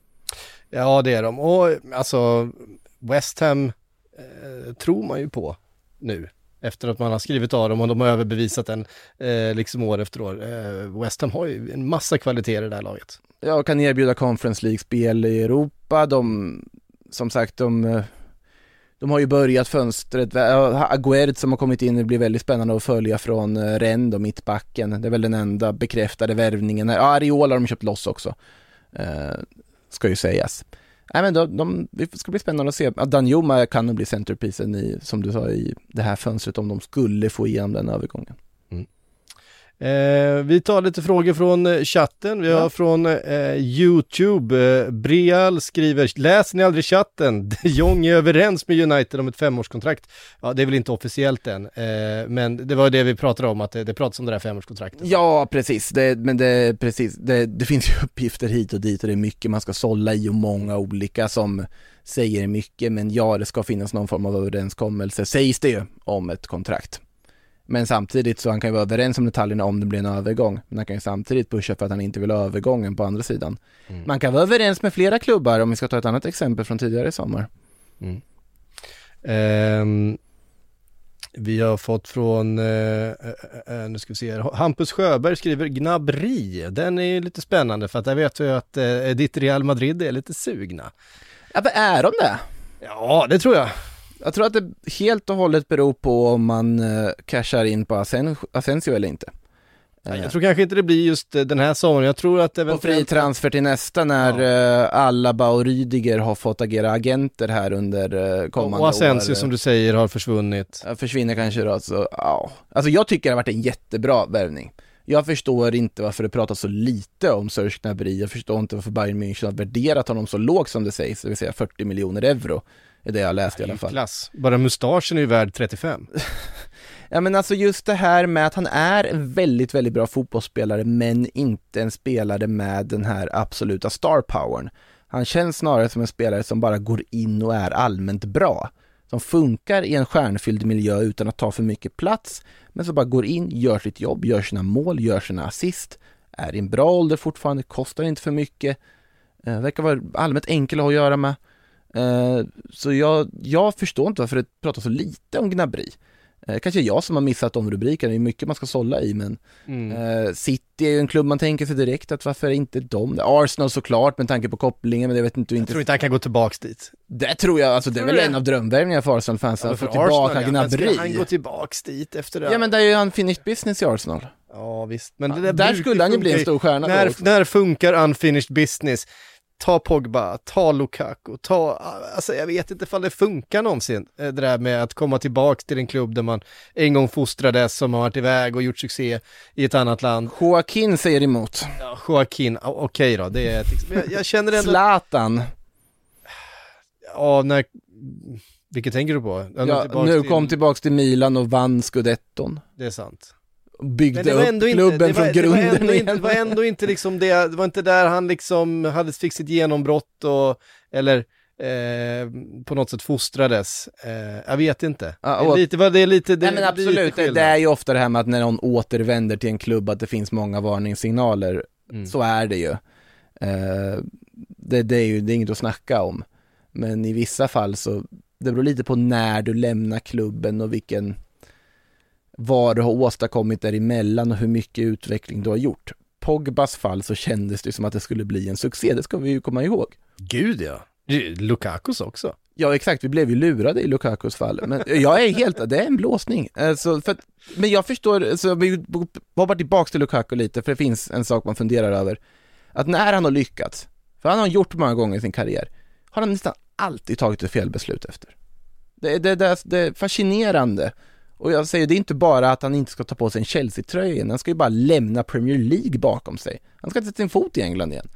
Ja, det är de. Och alltså West Ham eh, tror man ju på nu, efter att man har skrivit av dem och de har överbevisat den eh, liksom år efter år. Eh, West Ham har ju en massa kvaliteter i det här laget. Ja, kan erbjuda Conference League-spel i Europa. De, som sagt, de, de har ju börjat fönstret. Aguerd som har kommit in, det blir väldigt spännande att följa från Rennes och mittbacken. Det är väl den enda bekräftade värvningen. Ja, Areola har de köpt loss också. Eh, ska ju sägas. Nej, men de, de, det ska bli spännande att se. Danjuma kan nog bli centerpiecen i, som du sa, i det här fönstret om de skulle få igenom den övergången. Mm. Eh, vi tar lite frågor från chatten. Vi har ja. från eh, YouTube. Eh, Breal skriver, läser ni aldrig chatten? De Jong är överens med United om ett femårskontrakt. Ja, det är väl inte officiellt än. Eh, men det var det vi pratade om, att det, det pratas om det där femårskontraktet. Ja, precis. Det, men det, precis. Det, det finns ju uppgifter hit och dit och det är mycket man ska sålla i och många olika som säger mycket. Men ja, det ska finnas någon form av överenskommelse, sägs det ju, om ett kontrakt. Men samtidigt så han kan ju vara överens om detaljerna om det blir en övergång. Men han kan ju samtidigt pusha för att han inte vill ha övergången på andra sidan. Mm. Man kan vara överens med flera klubbar, om vi ska ta ett annat exempel från tidigare i sommar. Mm. Um, vi har fått från, uh, uh, uh, nu ska vi se här, Hampus Sjöberg skriver Gnabry. Den är ju lite spännande för att jag vet ju att uh, ditt Real Madrid är lite sugna. Ja, vad är de det? Ja, det tror jag. Jag tror att det helt och hållet beror på om man uh, cashar in på Asen- Asensio eller inte. Uh, jag tror kanske inte det blir just uh, den här sommaren. Jag tror att eventuellt... Och fri transfer till nästa när ja. uh, Alaba och Rydiger har fått agera agenter här under uh, kommande år. Och Asensio år, som du säger har försvunnit. Uh, försvinner kanske då. Så, uh. Alltså jag tycker det har varit en jättebra värvning. Jag förstår inte varför det pratas så lite om Serge Gnabry. Jag förstår inte varför Bayern München har värderat honom så lågt som det sägs. Det vill säga fyrtio miljoner euro. är det jag läst i alla fall. Klass. Bara mustaschen är ju värd trettiofem. Ja, men alltså just det här med att han är en väldigt, väldigt bra fotbollsspelare men inte en spelare med den här absoluta star powern. Han känns snarare som en spelare som bara går in och är allmänt bra. Som funkar i en stjärnfylld miljö utan att ta för mycket plats, men som bara går in, gör sitt jobb, gör sina mål, gör sina assist, är i en bra ålder fortfarande, kostar inte för mycket. Eh, verkar vara allmänt enkel att ha att göra med. Eh, så jag, jag förstår inte varför det pratar så lite om Gnabry. Eh, kanske jag som har missat de rubrikerna. Det är mycket man ska sålla i, men mm. eh, City är ju en klubb man tänker sig direkt att varför är inte de? Arsenal såklart med tanke på kopplingen, men jag vet inte. Jag inte... tror inte han kan gå tillbaks dit. Det tror jag, alltså det är väl en av drömvärvningarna för Arsenal-fans ja, att få tillbaka Gnabry. Ska han gå tillbaks dit efter det? Ja, men där är ju han finished business i Arsenal. Ja, visst. Men det ja, där, där skulle han ju bli en stor stjärna. När, när funkar unfinished business? Ta Pogba, ta Lukaku, ta, alltså jag vet inte ifall det funkar någonsin, det där med att komma tillbaka till en klubb där man en gång fostrades, som har varit iväg och gjort succé i ett annat land. Joaquin säger emot. Ja, Joaquin, okej okay då, det är ett, jag, jag känner ändå... Zlatan. Ja, när, vilket tänker du på? Ja, nu till... kom tillbaka till Milan och vann Scudetton. Det är sant. Byggde upp klubben inte, från var, grunden. Det var, ändå inte, det var ändå inte liksom det, det var inte där han liksom hade fick sitt genombrott och, eller eh, på något sätt fostrades. Eh, jag vet inte. Ja, och, det är lite, det är lite, det, nej, men absolut, lite det är ju ofta det här med att när någon återvänder till en klubb att det finns många varningssignaler. Mm. Så är det ju. Eh, det, det är ju det är inget att snacka om. Men i vissa fall så, det beror lite på när du lämnar klubben och vilken, vad du har åstadkommit däremellan och hur mycket utveckling du har gjort. Pogbas fall så kändes det som att det skulle bli en succé, det ska vi ju komma ihåg. Gud ja, Lukakus också. Ja exakt, vi blev ju lurade i Lukakus fall. Men jag är helt, det är en blåsning. Alltså, för att, men jag förstår, alltså, vi hoppar tillbaka till Lukaku lite, för det finns en sak man funderar över. Att när han har lyckats, för han har gjort många gånger i sin karriär, har han nästan alltid tagit ett felbeslut efter. Det, det, det, det är fascinerande. Och jag säger, det är inte bara att han inte ska ta på sig en Chelsea-tröja igen. Han ska ju bara lämna Premier League bakom sig. Han ska inte sätta sin fot i England igen.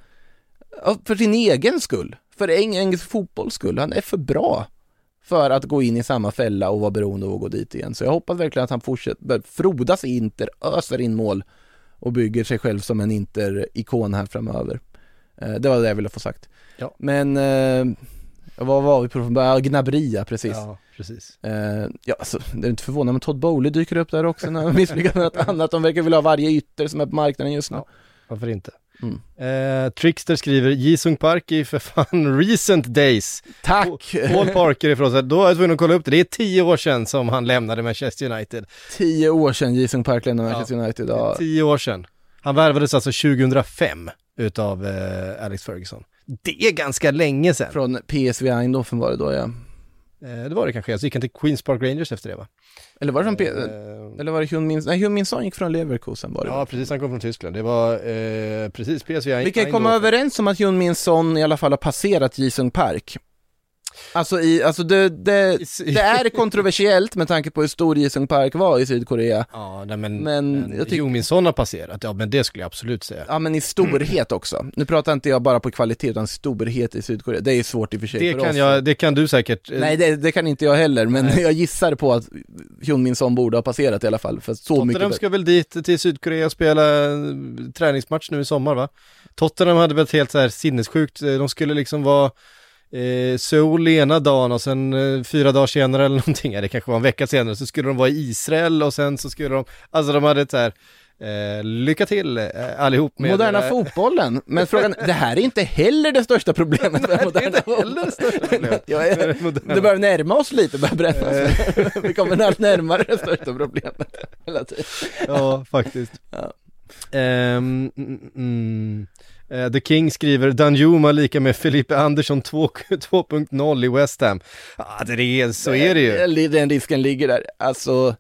För sin egen skull. För engelsk fotbolls skull. Han är för bra för att gå in i samma fälla och vara beroende av att gå dit igen. Så jag hoppas verkligen att han fortsätter frodas i Inter, öser in mål och bygger sig själv som en Inter-ikon här framöver. Det var det jag ville få sagt. Ja. Men eh, vad var vi på? Ja, Gnabry, precis. Ja, precis. Eh, ja, alltså, det är inte förvånande, men Todd Bowley dyker upp där också när han misslyckas med något annat. De verkar vilja ha varje ytter som är på marknaden just nu. Ja, varför inte? Mm. Eh, Trickster skriver Jisung Park i för fan recent days. Tack! Paul Parker ifrån sig. Då var jag tvungen att kolla upp det. Det är tio år sedan som han lämnade Manchester United. Tio år sedan Jisung Park lämnade Manchester ja, United. Ja. Tio år sedan. Han värvades alltså tjugohundrafem utav eh, Alex Ferguson. Det är ganska länge sedan. Från P S V Eindhoven var det då, ja. Eh, det var det kanske. Så gick han till Queens Park Rangers efter det, va? Eller var det från P- eh, eller var det Hyun-Min Nej, Hyun-Min Son gick från Leverkusen var det. Ja, precis, han kom från Tyskland. Det var eh, precis P S V. Vi kan komma överens om att Hyun-Min Son i alla fall har passerat Jisung Park. Alltså, i, alltså det, det, det är kontroversiellt med tanke på hur stor Jisung Park var i Sydkorea. Ja, nej, men, men, men jag tyck- Hyun-Min Son har passerat. Ja, men det skulle jag absolut säga. Ja, men i storhet också. Nu pratar inte jag bara på kvalitet utan storhet i Sydkorea. Det är svårt i och för sig det för kan oss. Jag, det kan du säkert. Nej, det, det kan inte jag heller. Men nej. Jag gissar på att Hyun-Min Son borde ha passerat i alla fall. För så Tottenham mycket ska väl dit till Sydkorea och spela träningsmatch nu i sommar, va? Tottenham hade väl ett helt så här sinnessjukt. De skulle liksom vara Eh, Seoul ena dagen och sen eh, fyra dagar senare eller någonting, ja, det kanske var en vecka senare, så skulle de vara i Israel och sen så skulle de, alltså de hade ett så här eh, lycka till eh, allihop med moderna eh, fotbollen, men frågan, det här är inte heller det största problemet med moderna fotbollen. Det största problemet. Jag är, det börjar närma oss lite, börjar brännas. Vi kommer allt närmare det största problemet hela tiden. Ja, faktiskt. Ja. Um, mm, mm. Uh, The King skriver Danjuma lika med Felipe Andersson två punkt noll i West Ham. Ah, det är, så är det ju. Den risken ligger där. Alltså,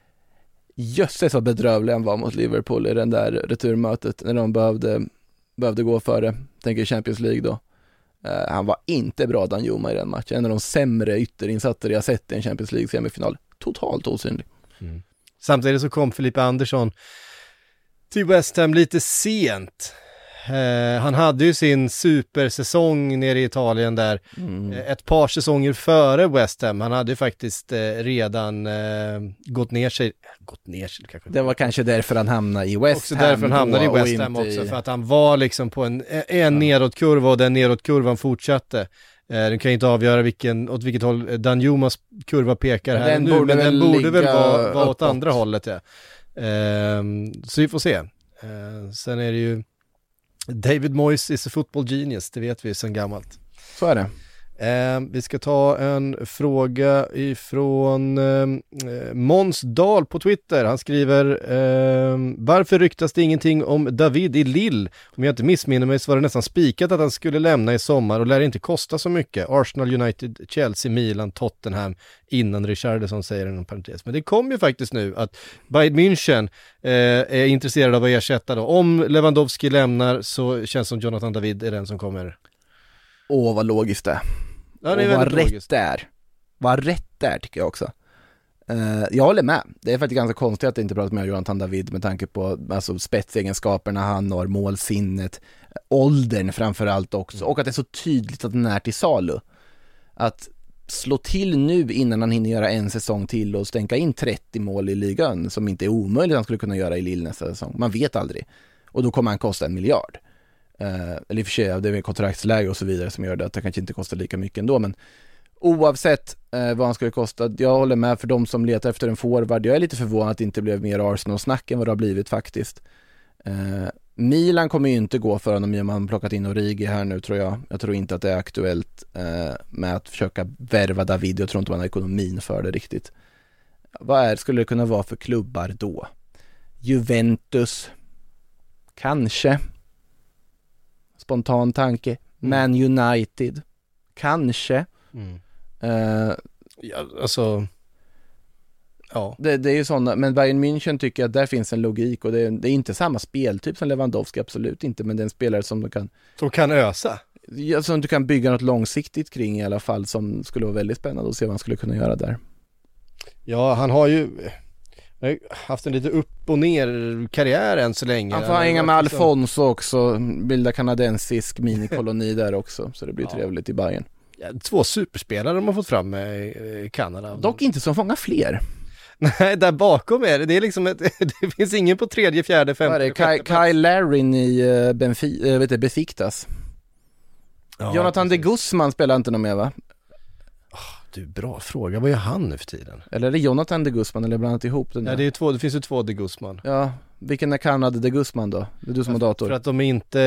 jösses vad bedrövlig han var mot Liverpool i den där returmötet när de behövde, behövde gå före, tänker Champions League då. Uh, han var inte bra, Danjuma, i den matchen. En av de sämre ytterinsatser jag sett i en Champions League semifinal. Totalt osynlig. Mm. Samtidigt så kom Felipe Andersson till West Ham lite sent. Uh, han hade ju sin supersäsong nere i Italien där mm. uh, ett par säsonger före West Ham. Han hade ju faktiskt uh, redan uh, gått ner sig gått ner sig kanske. Det var kanske därför han hamnade i West också Ham. Därför han hamnade i West Ham också, i... för att han var liksom på en, en ja. nedåtkurva, och den nedåtkurvan fortsatte. Uh, du kan inte avgöra vilken, åt vilket håll Danjumas kurva pekar här den nu, borde men den borde väl vara, vara åt uppåt. andra hållet. Ja. Uh, så vi får se. Uh, sen är det ju David Moyes is a football genius, det vet vi sedan gammalt. Så är det. Eh, vi ska ta en fråga ifrån eh, Måns Dahl på Twitter. Han skriver eh, varför ryktas det ingenting om David i Lille? Om jag inte missminner mig så var det nästan spikat att han skulle lämna i sommar och lär inte kosta så mycket. Arsenal, United, Chelsea, Milan, Tottenham innan Richarlison, säger inom parentes. Men det kom ju faktiskt nu att Bayern München eh, är intresserad av att ersätta då. Om Lewandowski lämnar så känns som Jonathan David är den som kommer. Åh, vad logiskt det är. Ja, det är och vad rätt logiskt. där. Vad rätt där tycker jag också. Uh, jag håller med. Det är faktiskt ganska konstigt att det inte pratat med Jonathan David med tanke på alltså, spetsegenskaperna han har, målsinnet, åldern framförallt också. Mm. Och att det är så tydligt att den är till salu. Att slå till nu innan han hinner göra en säsong till och stänka in trettio mål i ligan som inte är omöjligt han skulle kunna göra i Lille nästa säsong. Man vet aldrig. Och då kommer han kosta en miljard. Uh, eller i och för sig, det är kontraktsläge och så vidare som gör det att det kanske inte kostar lika mycket ändå, men oavsett uh, vad han skulle kosta, jag håller med för de som letar efter en forward. Jag är lite förvånad att det inte blev mer Arsenal-snack än vad det har blivit faktiskt. uh, Milan kommer ju inte gå för honom i och med att man plockat in Origi här nu, tror jag. Jag tror inte att det är aktuellt uh, med att försöka värva David. Jag tror inte man har ekonomin för det riktigt. Vad är, skulle det kunna vara för klubbar då? Juventus kanske. Spontan tanke. Man United. Kanske. Mm. Uh, ja, alltså... Ja. Det, det är ju sådana, men Bayern München tycker att där finns en logik och det är, det är inte samma speltyp som Lewandowski, absolut inte, men det är en spelare som du kan... Som kan ösa? Ja, som du kan bygga något långsiktigt kring i alla fall, som skulle vara väldigt spännande att se vad han skulle kunna göra där. Ja, han har ju... Jag har haft en lite upp och ner karriär än så länge. Han får hänga med Alfonso också, bilda kanadensisk minikoloni där också, så det blir ja. trevligt i Bayern. Ja, två superspelare de har fått fram i Kanada. Dock inte så många fler. Nej, där bakom är det, det är liksom ett, det finns ingen på tredje, fjärde, femte. Det är Kyle Larin i uh, Benfi, uh, vet du, Besiktas. Ja, Jonathan precis. De Guzman spelar inte någon mer, va? Oh, du, bra fråga. Vad gör han nu för tiden? Eller är det Jonathan De Guzman eller blandat ihop den? Ja, det är två, det finns ju två De Guzman. Ja, vilken är Kanada De Guzman då? Det är du som har dator. För att de är inte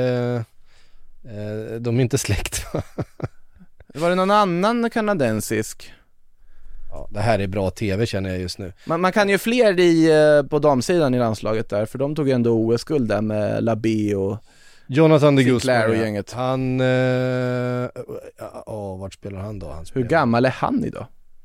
eh, de är inte släkt. Var det någon annan kanadensisk? Ja, det här är bra tv känner jag just nu. Man, man kan ju fler i, på damsidan i landslaget där, för de tog ju ändå O S-guld där med Labé och Jonathan De Guzman och gänget. Han, ja, uh, oh, vart spelar han då? Han spelar. Hur gammal är han idag?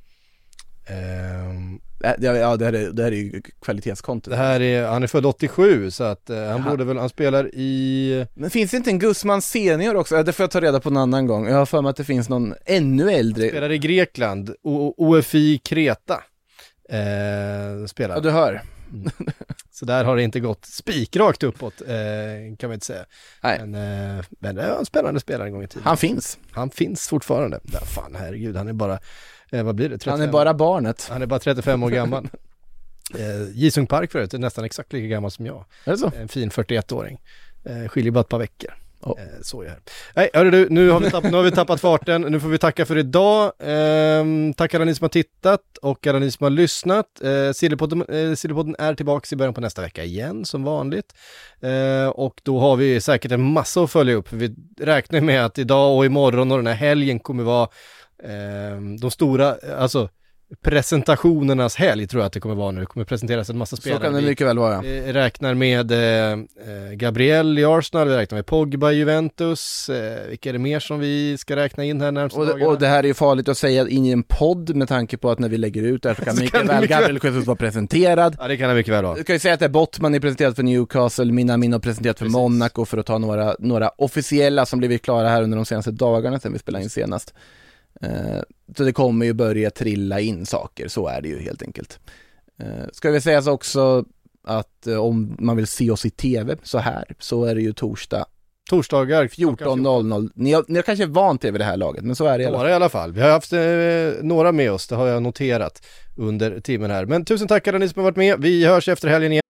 Um, ja, det här är, det här är ju kvalitetskontot. Det här är, han är född åttiosju så att uh, han Jaha. borde väl, han spelar i... Men finns det inte en Guzman senior också? Det får jag ta reda på en annan gång. Jag har för mig att det finns någon ännu äldre. Han spelar i Grekland, o- O F I Kreta. Uh, spelar. Ja, du hör. Mm. Så där har det inte gått spikrakt uppåt eh, kan man inte säga. Nej. Men, eh, men det är en spännande spelare en gång i tiden. Han finns. Han finns fortfarande. Ja, fan herregud, han är bara eh, vad blir det? trettiofem. Han är bara barnet. Han är bara trettiofem år gammal. eh, Jisung Park förut är nästan exakt lika gammal som jag. Är det så? En fin fyrtioett-åring. Eh, skiljer bara ett par veckor. Oh. Eh, så är det. Nej, hörru du, nu har, vi tappat, nu har vi tappat farten. Nu får vi tacka för idag. Eh, tack alla ni som har tittat och alla ni som har lyssnat. Eh, Sillypodden, eh, Sillypodden är tillbaka i början på nästa vecka igen som vanligt. Eh, och då har vi säkert en massa att följa upp. Vi räknar med att idag och imorgon och den här helgen kommer vara eh, de stora, alltså presentationernas helg tror jag att det kommer vara nu. Det kommer presenteras en massa spelare. Så kan det mycket väl vara. Vi räknar med eh, Gabriel i Arsenal, vi räknar med Pogba i Juventus. Eh, vilka är det mer som vi ska räkna in här närmsta och, dagarna? Och det här är ju farligt att säga in i en podd med tanke på att när vi lägger ut där så kan så mycket kan väl mycket Gabriel Jesus vara presenterad. Ja, det kan det mycket väl vara. Du kan ju säga att det är Bottman är presenterad för Newcastle, Minamino presenterat för Precis. Monaco för att ta några, några officiella som blivit klara här under de senaste dagarna sedan vi spelade in senast. Uh, så det kommer ju börja trilla in saker, så är det ju helt enkelt. Uh, ska vi säga så också att uh, om man vill se oss i tv så här, så är det ju torsdag Torsdagar fjorton noll noll. Ni har, ni har kanske vant er vid det här laget, men så är det i alla fall. i alla fall. Vi har haft eh, några med oss, det har jag noterat under timmen här. Men tusen tack alla ni som har varit med. Vi hörs efter helgen igen.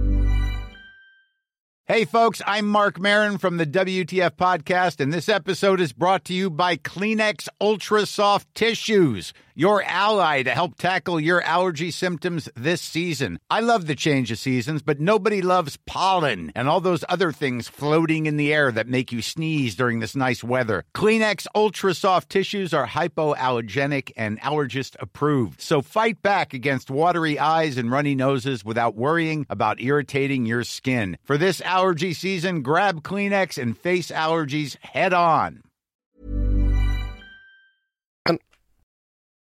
Hey folks, I'm Mark Maron from the W T F podcast, and this episode is brought to you by Kleenex Ultra Soft Tissues, your ally to help tackle your allergy symptoms this season. I love the change of seasons, but nobody loves pollen and all those other things floating in the air that make you sneeze during this nice weather. Kleenex Ultra Soft Tissues are hypoallergenic and allergist approved. So fight back against watery eyes and runny noses without worrying about irritating your skin. For this allergy season, grab Kleenex and face allergies head on.